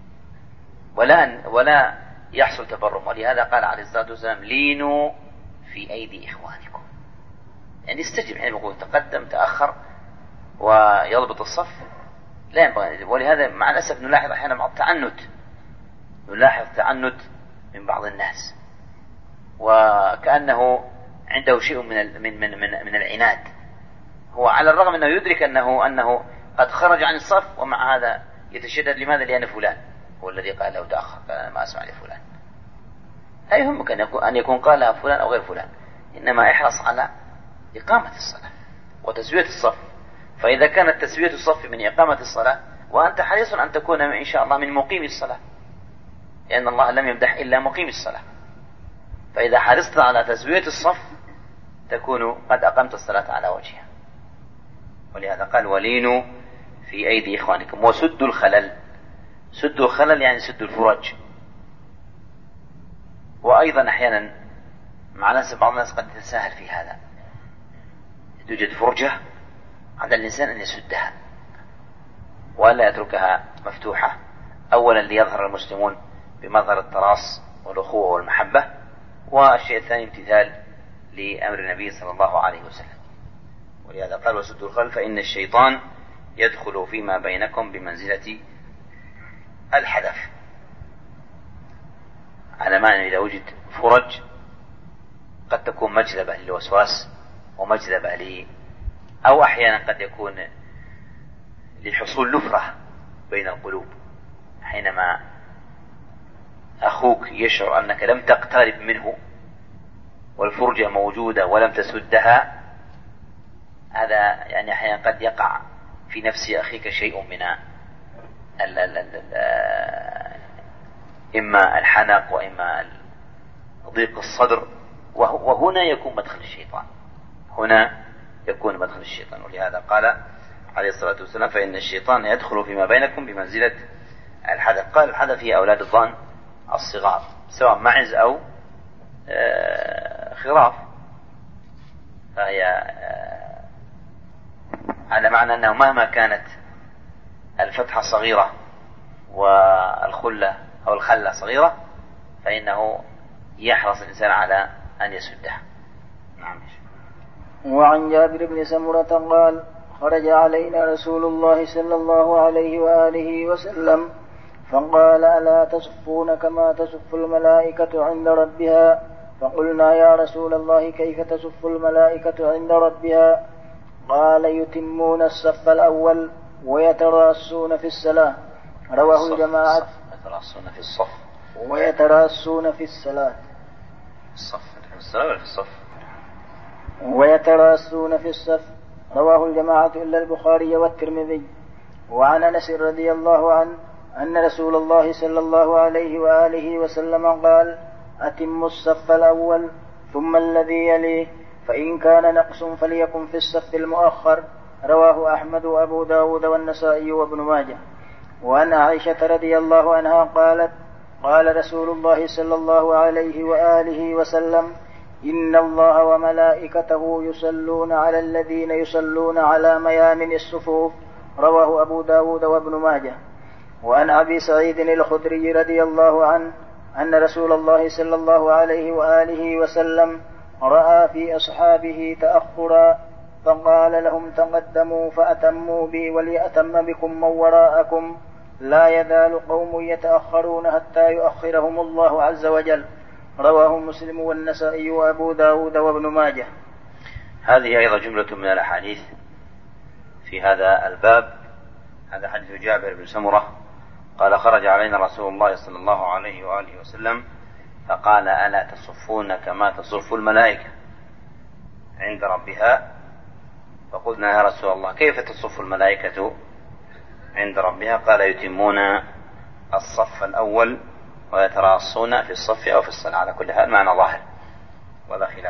ولا يحصل تبرم. ولهذا قال عليه الصلاة والسلام لينوا في أيدي إخوانكم، يعني استجب، يعني يقول تقدم تأخر ويضبط الصف لا ينبغي. ولهذا مع الأسف نلاحظ أحيانا مع التعنت، نلاحظ تعنت من بعض الناس، وكأنه عنده شيء من العناد، هو على الرغم أنه يدرك أنه قد خرج عن الصف، ومع هذا يتشدد. لماذا؟ لأن فلان هو الذي قال له تأخر، أنا ما أسمع لفلان. لا يهمك أن يكون قالها فلان أو غير فلان، إنما احرص على إقامة الصلاة وتسوية الصف. فإذا كانت تسوية الصف من إقامة الصلاة، وأنت حريص أن تكون إن شاء الله من مقيم الصلاة، لأن الله لم يمدح إلا مقيم الصلاة. فإذا حرصت على تسوية الصف تكون قد أقمت الصلاة على وجهها. ولهذا قال ولينوا في أيدي إخوانكم وسدوا الخلل. سدوا الخلل يعني سدوا الفرج. وأيضا أحيانا مع بعض الناس قد يتساهل في هذا، توجد فرجة على الإنسان أن يسدها ولا يتركها مفتوحة، أولا ليظهر المسلمون بمظهر التراص والأخوة والمحبة، والشيء الثاني امتثال لأمر النبي صلى الله عليه وسلم. ولهذا قال وسدوا الخلل فإن الشيطان يدخل فيما بينكم بمنزلة الحدث، على معنى إذا وجد فرج قد تكون مجلبة للوسواس ومجلبة أو أحيانا قد يكون لحصول نفرة بين القلوب، حينما أخوك يشعر أنك لم تقترب منه والفرجة موجودة ولم تسدها، هذا يعني أحيانا قد يقع في نفس أخيك شيء من إما الحنق وإما ضيق الصدر، وهنا يكون مدخل الشيطان، هنا يكون مدخل الشيطان. ولهذا قال عليه الصلاة والسلام فإن الشيطان يدخل فيما بينكم بمنزلة الحدث. قال الحدث هي أولاد الضان الصغار، سواء معز أو خراف، فهي على معنى أنه مهما كانت الفتحة صغيرة والخلة أو الخلة صغيرة فإنه يحرص الإنسان على أن يسدها. نعم. وعن جابر بن سمرة قال خرج علينا رسول الله صلى الله عليه وآله وسلم فقال ألا تصفون كما تصف الملائكة عند ربها؟ فقلنا يا رسول الله كيف تصف الملائكة عند ربها؟ قال يتمون الصف الأول ويتراصون في الصلاة. رواه الجماعة. يتراصون في الصف ويتراصون في الصلاة. الصف في الصلاة ولا في الصف؟ ويتراصون في الصف. رواه الجماعة إلا البخاري والترمذي. وعن أنس رضي الله عنه أن رسول الله صلى الله عليه وآله وسلم قال أتموا الصف الأول ثم الذي يليه، فإن كان نقص فليكن في الصف المؤخر. رواه أحمد وأبو داود والنسائي وابن ماجه. وعن عائشة رضي الله عنها قالت قال رسول الله صلى الله عليه وآله وسلم إن الله وملائكته يصلون على الذين يصلون على ميامن الصفوف. رواه أبو داود وابن ماجه. وعن أبي سعيد الخدري رضي الله عنه أن رسول الله صلى الله عليه وآله وسلم رأى في أصحابه تأخرا فقال لهم تقدموا فأتموا بي وليأتم بكم من وراءكم، لا يزال قوم يتأخرون حتى يؤخرهم الله عز وجل. رواه مسلم والنسائي وأبو داود وابن ماجه. هذه أيضا جملة من الأحاديث في هذا الباب. هذا حديث جابر بن سمرة قال خرج علينا رسول الله صلى الله عليه وآله وسلم فقال ألا تصفون كما تصف الملائكة عند ربها؟ فقلنا يا رسول الله كيف تصف الملائكة عند ربها؟ قال يتمون الصف الأول ويتراصون في الصف أو في الصلاة. على كل حال معنى ظاهر ولا خلاف.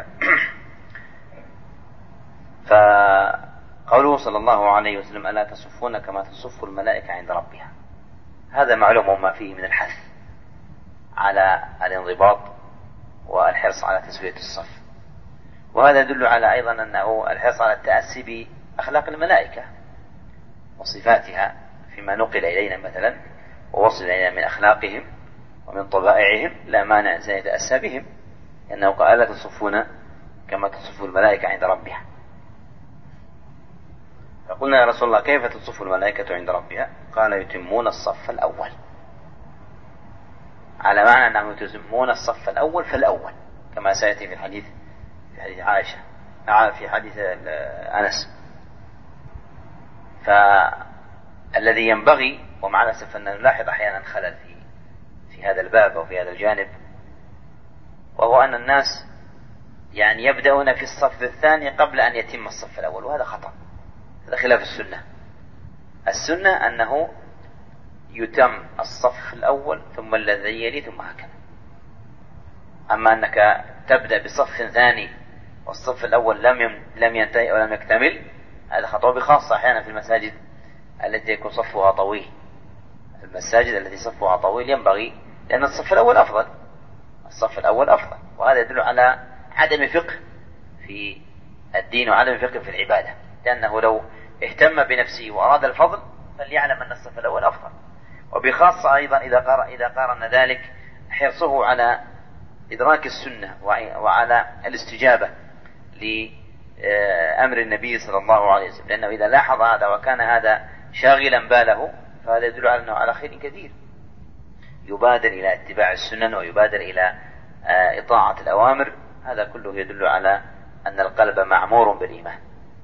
فقوله صلى الله عليه وسلم ألا تصفون كما تصف الملائكة عند ربها، هذا معلوم ما فيه من الحث على الانضباط والحرص على تسوية الصف. وهذا يدل على أيضا أنه الحرص على التأسي بأخلاق الملائكة وصفاتها فيما نقل إلينا مثلا ووصل إلينا من أخلاقهم ومن طبائعهم، لا مانع أن يتأسى بهم، لأنه قال لا تصفون كما تصف الملائكة عند ربها. فقلنا يا رسول الله كيف تصف الملائكة عند ربها؟ قال يتمون الصف الأول، على معنى أنهم يتمون الصف الأول فالأول، كما سيأتي في حديث عائشة في حديث أنس. فالذي ينبغي، ومع الأسف أن نلاحظ أحيانا خلل في هذا الباب أو في هذا الجانب، وهو أن الناس يعني يبدأون في الصف الثاني قبل أن يتم الصف الأول، وهذا خطأ، هذا خلاف السنة. السنة أنه يتم الصف الأول ثم الذي يلي ثم هكذا. أما أنك تبدأ بصف ثاني والصف الأول لم ينتهي ولم يكتمل، هذا خطأ، بخاصة أحيانا في المساجد التي يكون صفها طويل. المساجد التي صفها طويل ينبغي، لأن الصف الأول أفضل، الصف الأول أفضل، وهذا يدل على عدم فقه في الدين وعدم فقه في العبادة، لأنه لو اهتم بنفسه وأراد الفضل فليعلم أن الصف الأول أفضل. وبخاصة أيضا إذا قارن ذلك حرصه على إدراك السنة وعلى الاستجابة لأمر النبي صلى الله عليه وسلم، لأنه إذا لاحظ هذا وكان هذا شاغلا باله فهذا يدل على أنه على خير كثير، يبادر إلى اتباع السنن ويبادر إلى إطاعة الأوامر. هذا كله يدل على أن القلب معمور بالإيمان.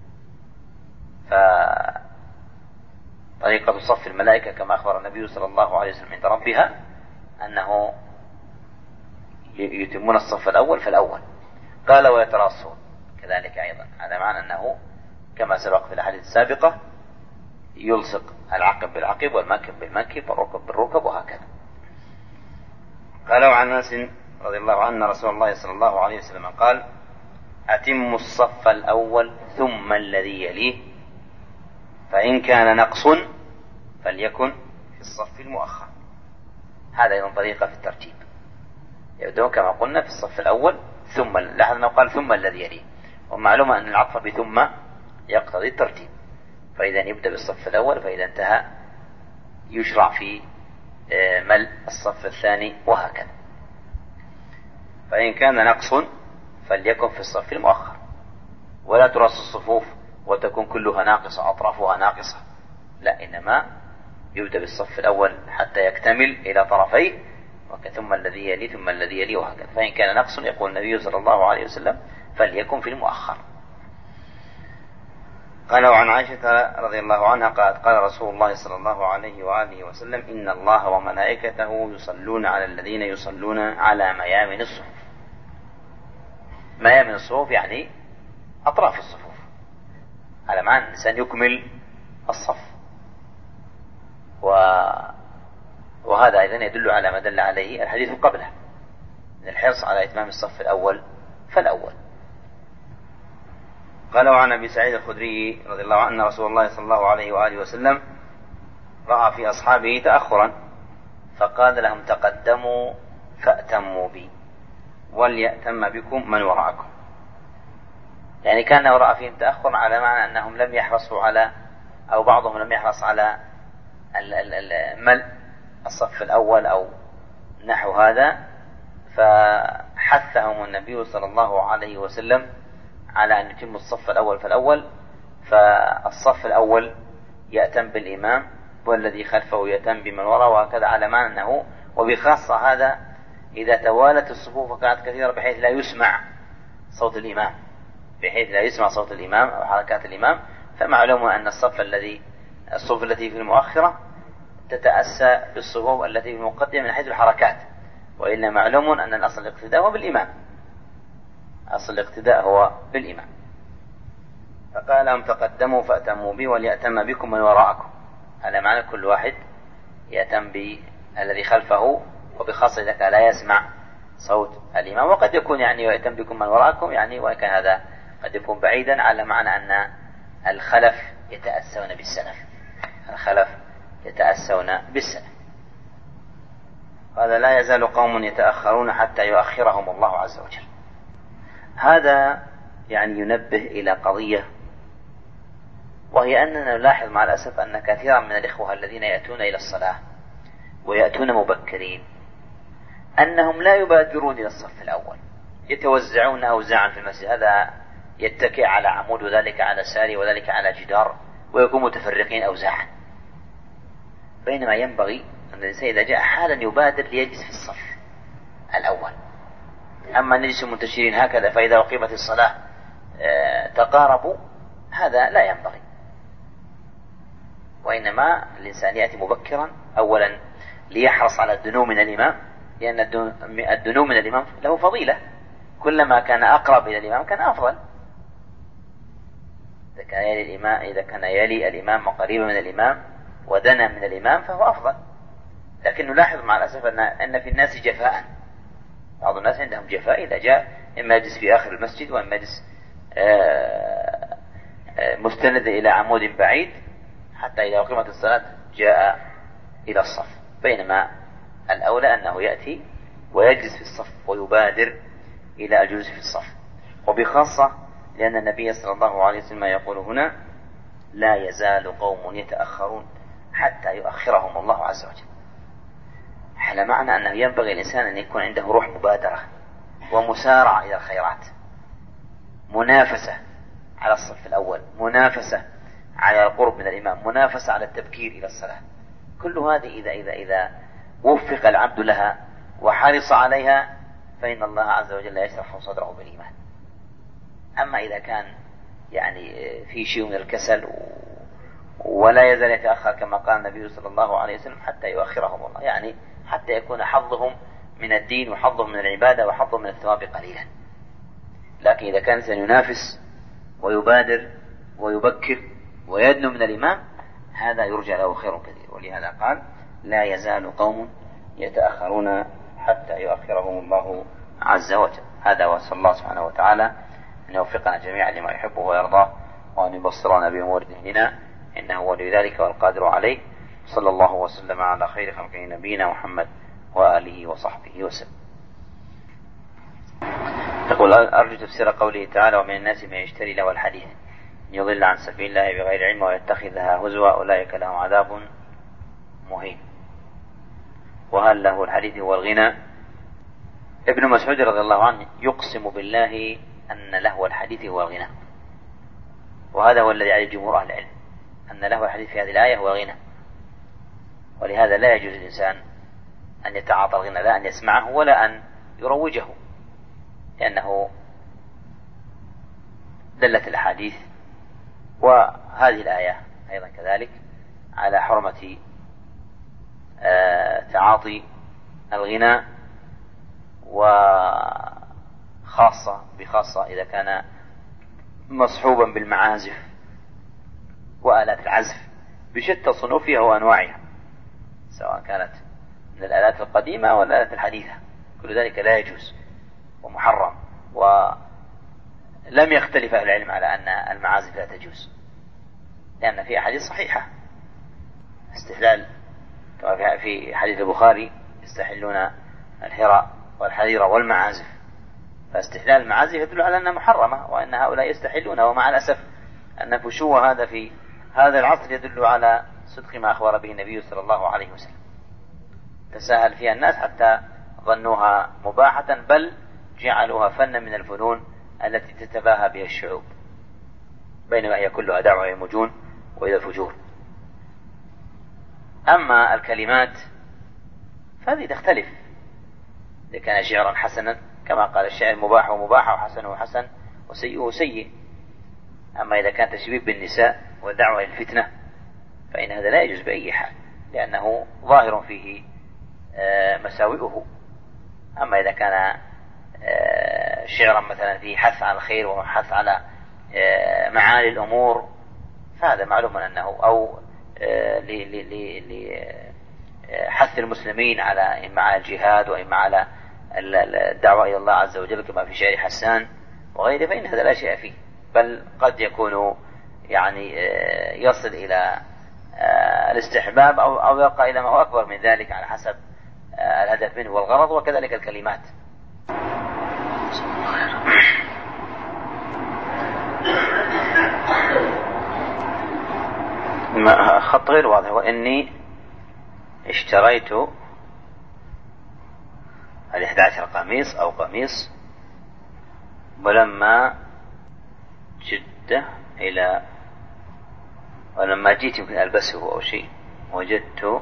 فطريقة صف الملائكة كما أخبر النبي صلى الله عليه وسلم عند ربها أنه يتمون الصف الأول فالأول. قال ويتراصون كذلك أيضا، هذا معنى أنه كما سبق في الأحاديث السابقة يلصق العقب بالعقب والمنكب بالمنكب والركب بالركب وهكذا. قال وعن أنس رضي الله عنه رسول الله صلى الله عليه وسلم قال أتموا الصف الأول ثم الذي يليه، فإن كان نقص فليكن في الصف المؤخر. هذا أيضا طريقة في الترتيب، يبدأ كما قلنا في الصف الأول ثم، لاحظ أنه قال ثم الذي يليه، ومعلوم أن العطف بثم يقتضي الترتيب، فإذا يبدأ بالصف الأول، فإذا انتهى يشرع في ملء الصف الثاني وهكذا. فإن كان نقص فليكن في الصف المؤخر، ولا ترص الصفوف وتكون كلها ناقصة أطرافها ناقصة، لا، إنما يبدأ بالصف الأول حتى يكتمل إلى طرفيه، ثم الذي يلي ثم الذي يلي وهكذا. فإن كان نقص يقول النبي صلى الله عليه وسلم فليكن في المؤخر. قال وعن عائشة رضي الله عنها قالت قال رسول الله صلى الله عليه وآله وسلم إن الله وملائكته يصلون على الذين يصلون على ميامن الصفوف. ميامن الصفوف يعني أطراف الصفوف، على معنى الإنسان يكمل الصف. وهذا أيضا يدل على ما دل عليه الحديث قبله من الحرص على إتمام الصف الأول فالأول. قال وعن أبي سعيد الخدري رضي الله عنه أن رسول الله صلى الله عليه وآله وسلم رأى في أصحابه تأخرا فقال لهم تقدموا فأتموا بي وليأتم بكم من وراءكم. يعني كان رأى فيهم تأخر على معنى أنهم لم يحرصوا على، أو بعضهم لم يحرص على ملء الصف الأول أو نحو هذا، فحثهم النبي صلى الله عليه وسلم على أن يتم الصف الأول فالأول. فالصف الأول يأتم بالإمام والذي خلفه يأتم بمن وراءه وهكذا، على معنى أنه، وبخاصة هذا إذا توالت الصفوف وكانت كثيرة بحيث لا يسمع صوت الإمام، بحيث لا يسمع صوت الإمام أو حركات الإمام، فمعلوم أن الصفوف التي في المؤخرة تتأسى بالصفوف التي في المقدمة من حيث الحركات، وإلا معلوم أن الأصل الاقتداء هو بالإمام، أصل الاقتداء هو بالإمام. فقال لهم تقدموا فأتموا بي وليأتم بكم من وراءكم، هذا معنى كل واحد يأتم بالذي خلفه، وبخاصة إذا كان لا يسمع صوت الإمام. وقد يكون يعني ويأتم بكم من وراءكم يعني وإن كان هذا قد يكون بعيدا، على معنى أن الخلف يتأسون بالسلف، الخلف يتأسون بالسلف. هذا لا يزال قوم يتأخرون حتى يؤخرهم الله عز وجل. هذا يعني ينبه إلى قضية، وهي أننا نلاحظ مع الأسف أن كثيرا من الإخوة الذين يأتون إلى الصلاة ويأتون مبكرين أنهم لا يبادرون إلى الصف الأول، يتوزعون أوزاعا في المسجد، هذا يتكئ على عمود وذلك على ساري وذلك على جدار، ويكون متفرقين أوزاعا، بينما ينبغي أن الإنسان إذا جاء حالا يبادر ليجلس في الصف الأول. أما نجلس منتشرين هكذا فإذا أقيمت الصلاة تقاربوا، هذا لا ينبغي، وإنما الإنسان يأتي مبكرا أولا ليحرص على الدنو من الإمام، لأن الدنو من الإمام له فضيلة، كلما كان أقرب إلى الإمام كان أفضل. إذا كان يلي الإمام وقريبا من الإمام ودنا من الإمام فهو أفضل. لكن نلاحظ مع الأسف أن في الناس جفاء، بعض الناس عندهم جفاء، إذا جاء إما يجلس في آخر المسجد وإما يجلس مستند إلى عمود بعيد حتى إذا أقيمت الصلاة جاء إلى الصف، بينما الأولى أنه يأتي ويجلس في الصف ويبادر إلى الجلوس في الصف، وبخاصة لأن النبي صلى الله عليه وسلم يقول هنا لا يزال قوم يتأخرون حتى يؤخرهم الله عز وجل، على معنى أنه ينبغي الإنسان أن يكون عنده روح مبادرة ومسارعة إلى الخيرات، منافسة على الصف الأول، منافسة على القرب من الإمام، منافسة على التبكير إلى الصلاة. كل هذه إذا وفق العبد لها وحرص عليها فإن الله عز وجل يشرح صدره بالإيمان. أما إذا كان يعني في شيء من الكسل ولا يزال يتأخر كما قال النبي صلى الله عليه وسلم حتى يؤخرهم الله، يعني حتى يكون حظهم من الدين وحظهم من العبادة وحظهم من الثواب قليلا. لكن إذا كان سينافس ويبادر ويبكر ويدنو من الإمام هذا يرجى له خير كثير، ولهذا قال لا يزال قوم يتأخرون حتى يؤخرهم الله عز وجل. هذا وصلى الله سبحانه وتعالى أن يوفقنا جميعا لما يحبه ويرضاه، وأن يبصرنا بأمور ديننا، إنه ولي ذلك والقادر عليه. صلى الله وسلم على خير خلقه نبينا محمد وآله وصحبه وسلم. يقول أرجو تفسير قوله تعالى ومن الناس من يشتري له الحديث يضل عن سبيل الله بغير علم ويتخذها هزوا أولئك لهم عذاب مهين. وهل له الحديث هو الغنى؟ ابن مسعود رضي الله عنه يقسم بالله أن له الحديث هو الغنى، وهذا هو الذي عليه جمهور أهل العلم، أن له الحديث في هذه الآية هو الغنى. ولهذا لا يجوز الإنسان أن يتعاطى الغنى، لا أن يسمعه ولا أن يروجه، لأنه دلت الأحاديث وهذه الآية أيضا كذلك على حرمة تعاطي الغنى، بخاصة إذا كان مصحوبا بالمعازف وآلات العزف بشتى صنوفها وأنواعها، سواء كانت من الآلات القديمة والآلات الحديثة، كل ذلك لا يجوز ومحرم. ولم يختلف أهل العلم على أن المعازف لا تجوز، لأن في أحاديث صحيحة استحلال، كما في حديث البخاري يستحلون الهراء والحريرة والمعازف، فاستحلال المعازف يدل على أنها محرمة وأن هؤلاء يستحلونها. ومع الأسف أن فشو هذا في هذا العصر يدل على صدق ما أخبر به النبي صلى الله عليه وسلم، تساهل فيها الناس حتى ظنوها مباحة، بل جعلوها فنا من الفنون التي تتباهى بها الشعوب، بينما هي كلها دعوة إلى المجون وإلى الفجور. أما الكلمات فهذه تختلف، إذا كان شعرا حسنا كما قال الشاعر مباح ومباح وحسن حسن وسيء سيء. أما إذا كان تشبيه بالنساء ودعوة الفتنة فإن هذا لا يجوز بأي حال، لأنه ظاهر فيه مساوئه. أما إذا كان شعرا مثلا فيه حث على الخير وحث على معالي الأمور فهذا معلوم أنه أو لحث المسلمين على إما على الجهاد وإما على الدعوة إلى الله عز وجل كما في شعر حسان وغيره، فإن هذا لا شيء فيه، بل قد يكون يعني يصل إلى الاستحباب أو يبقى إلى ما هو أكبر من ذلك على حسب الهدف منه والغرض، وكذلك الكلمات. خط غير واضح. وإني اشتريت 11 قميص أو قميص، ولما جيت يمكن ألبسه أو شيء وجدت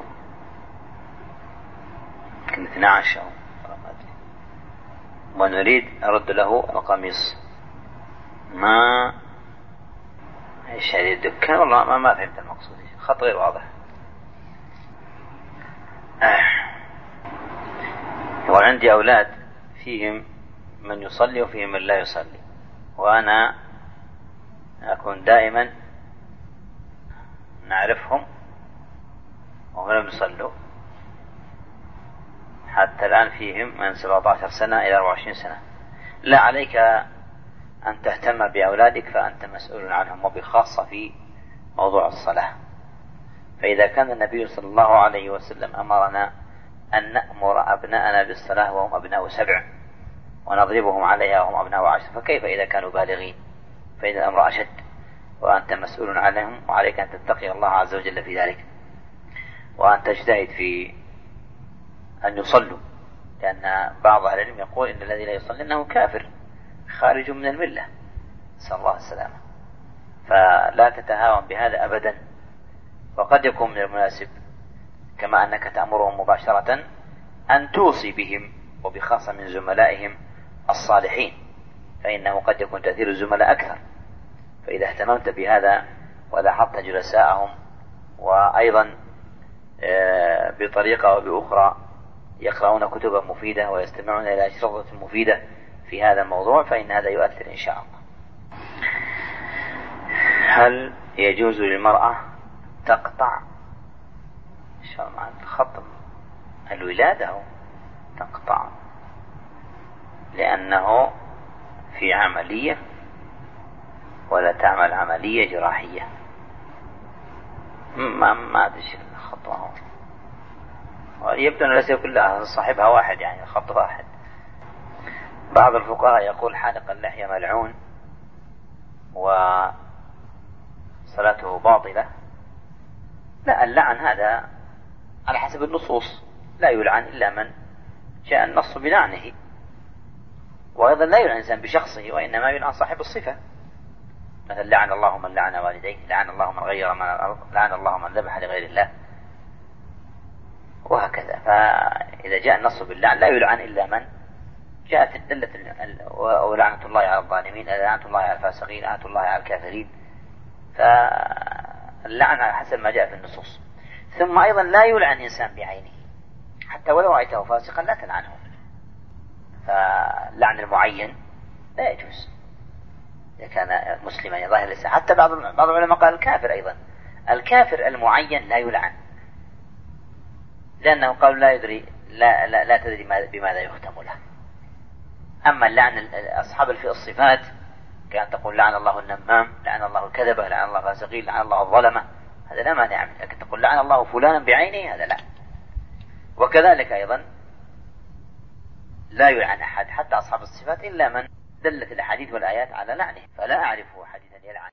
يمكن 12 أو ما أدري، ونريد أرد له القميص. ما ايش هذه الدكان؟ والله ما فهمت المقصود. خط غير واضح. وعندي أولاد فيهم من يصلي وفيهم من لا يصلي، وأنا أكون دائما نعرفهم وهم لم يصلوا، حتى الآن فيهم من 17 سنة إلى 24 سنة. لا عليك أن تهتم بأولادك فأنت مسؤول عنهم، وبخاصة في موضوع الصلاة. فإذا كان النبي صلى الله عليه وسلم أمرنا أن نأمر أبناءنا بالصلاة وهم أبناء 7 ونضربهم عليها وهم أبناء 10، فكيف إذا كانوا بالغين؟ فإن الأمر أشد، وأنت مسؤول عنهم، وعليك أن تتقي الله عز وجل في ذلك، وأن تجتهد في أن يصلوا، لأن بعض أهل العلم يقول إن الذي لا يصلي إنه كافر خارج من الملة، نسأل الله السلامة. فلا تتهاون بهذا أبدا. وقد يكون من المناسب كما أنك تأمرهم مباشرة أن توصي بهم، وبخاصة من زملائهم الصالحين، فإنه قد يكون تأثير الزملاء أكثر. فإذا اهتممت بهذا ولاحظت جلساءهم، وأيضا بطريقة أو بأخرى يقرؤون كتبا مفيدة ويستمعون إلى أشرطة مفيدة في هذا الموضوع، فإن هذا يؤثر إن شاء الله. هل يجوز للمرأة تقطع خط الولادة أو تقطع لأنه في عملية ولا تعمل عملية جراحية؟ ما أدري الخطوة، يبدو أن الأسئلة كلها صاحبها واحد، يعني الخط واحد. بعض الفقهاء يقول حالق اللحية ملعون وصلاته باطلة. لا، اللعن هذا على حسب النصوص، لا يلعن إلا من جاء النص بلعنه، وأيضا لا يلعن الإنسان بشخصه، وإنما يلعن صاحب الصفة. مثلا لعن الله من لعن والديه، لعن الله من غير من الأرض، لعن الله من ذبح لغير الله، وهكذا. فإذا جاء النص باللعن لا يلعن إلا من جاءت الدلة، ولعنة الله على الظالمين، لعنة الله على الفاسقين، لعنة الله على الكافرين. فاللعن على حسب ما جاء في النصوص. ثم أيضا لا يلعن إنسان بعينه، حتى ولو رأيته فاسقا لا تلعنه. فلعن المعين لا يجوز إذا كان مسلما ظاهر لسه. حتى بعض العلماء قال الكافر أيضا، الكافر المعين لا يلعن، لأنه قالوا لا يدري لا تدري بماذا يختم له. أما اللعن أصحاب الصفات كان تقول لعن الله النمام، لعن الله الكذبة، لعن الله الفاسقين، لعن الله الظلمة، هذا لا مانع منه. لكن تقول لعن الله فلانا بعينه، هذا لا. وكذلك أيضا لا يلعن أحد حتى أصحاب الصفات إلا من دلت الأحاديث والآيات على لعنه، فلا أعرف حديثا يلعن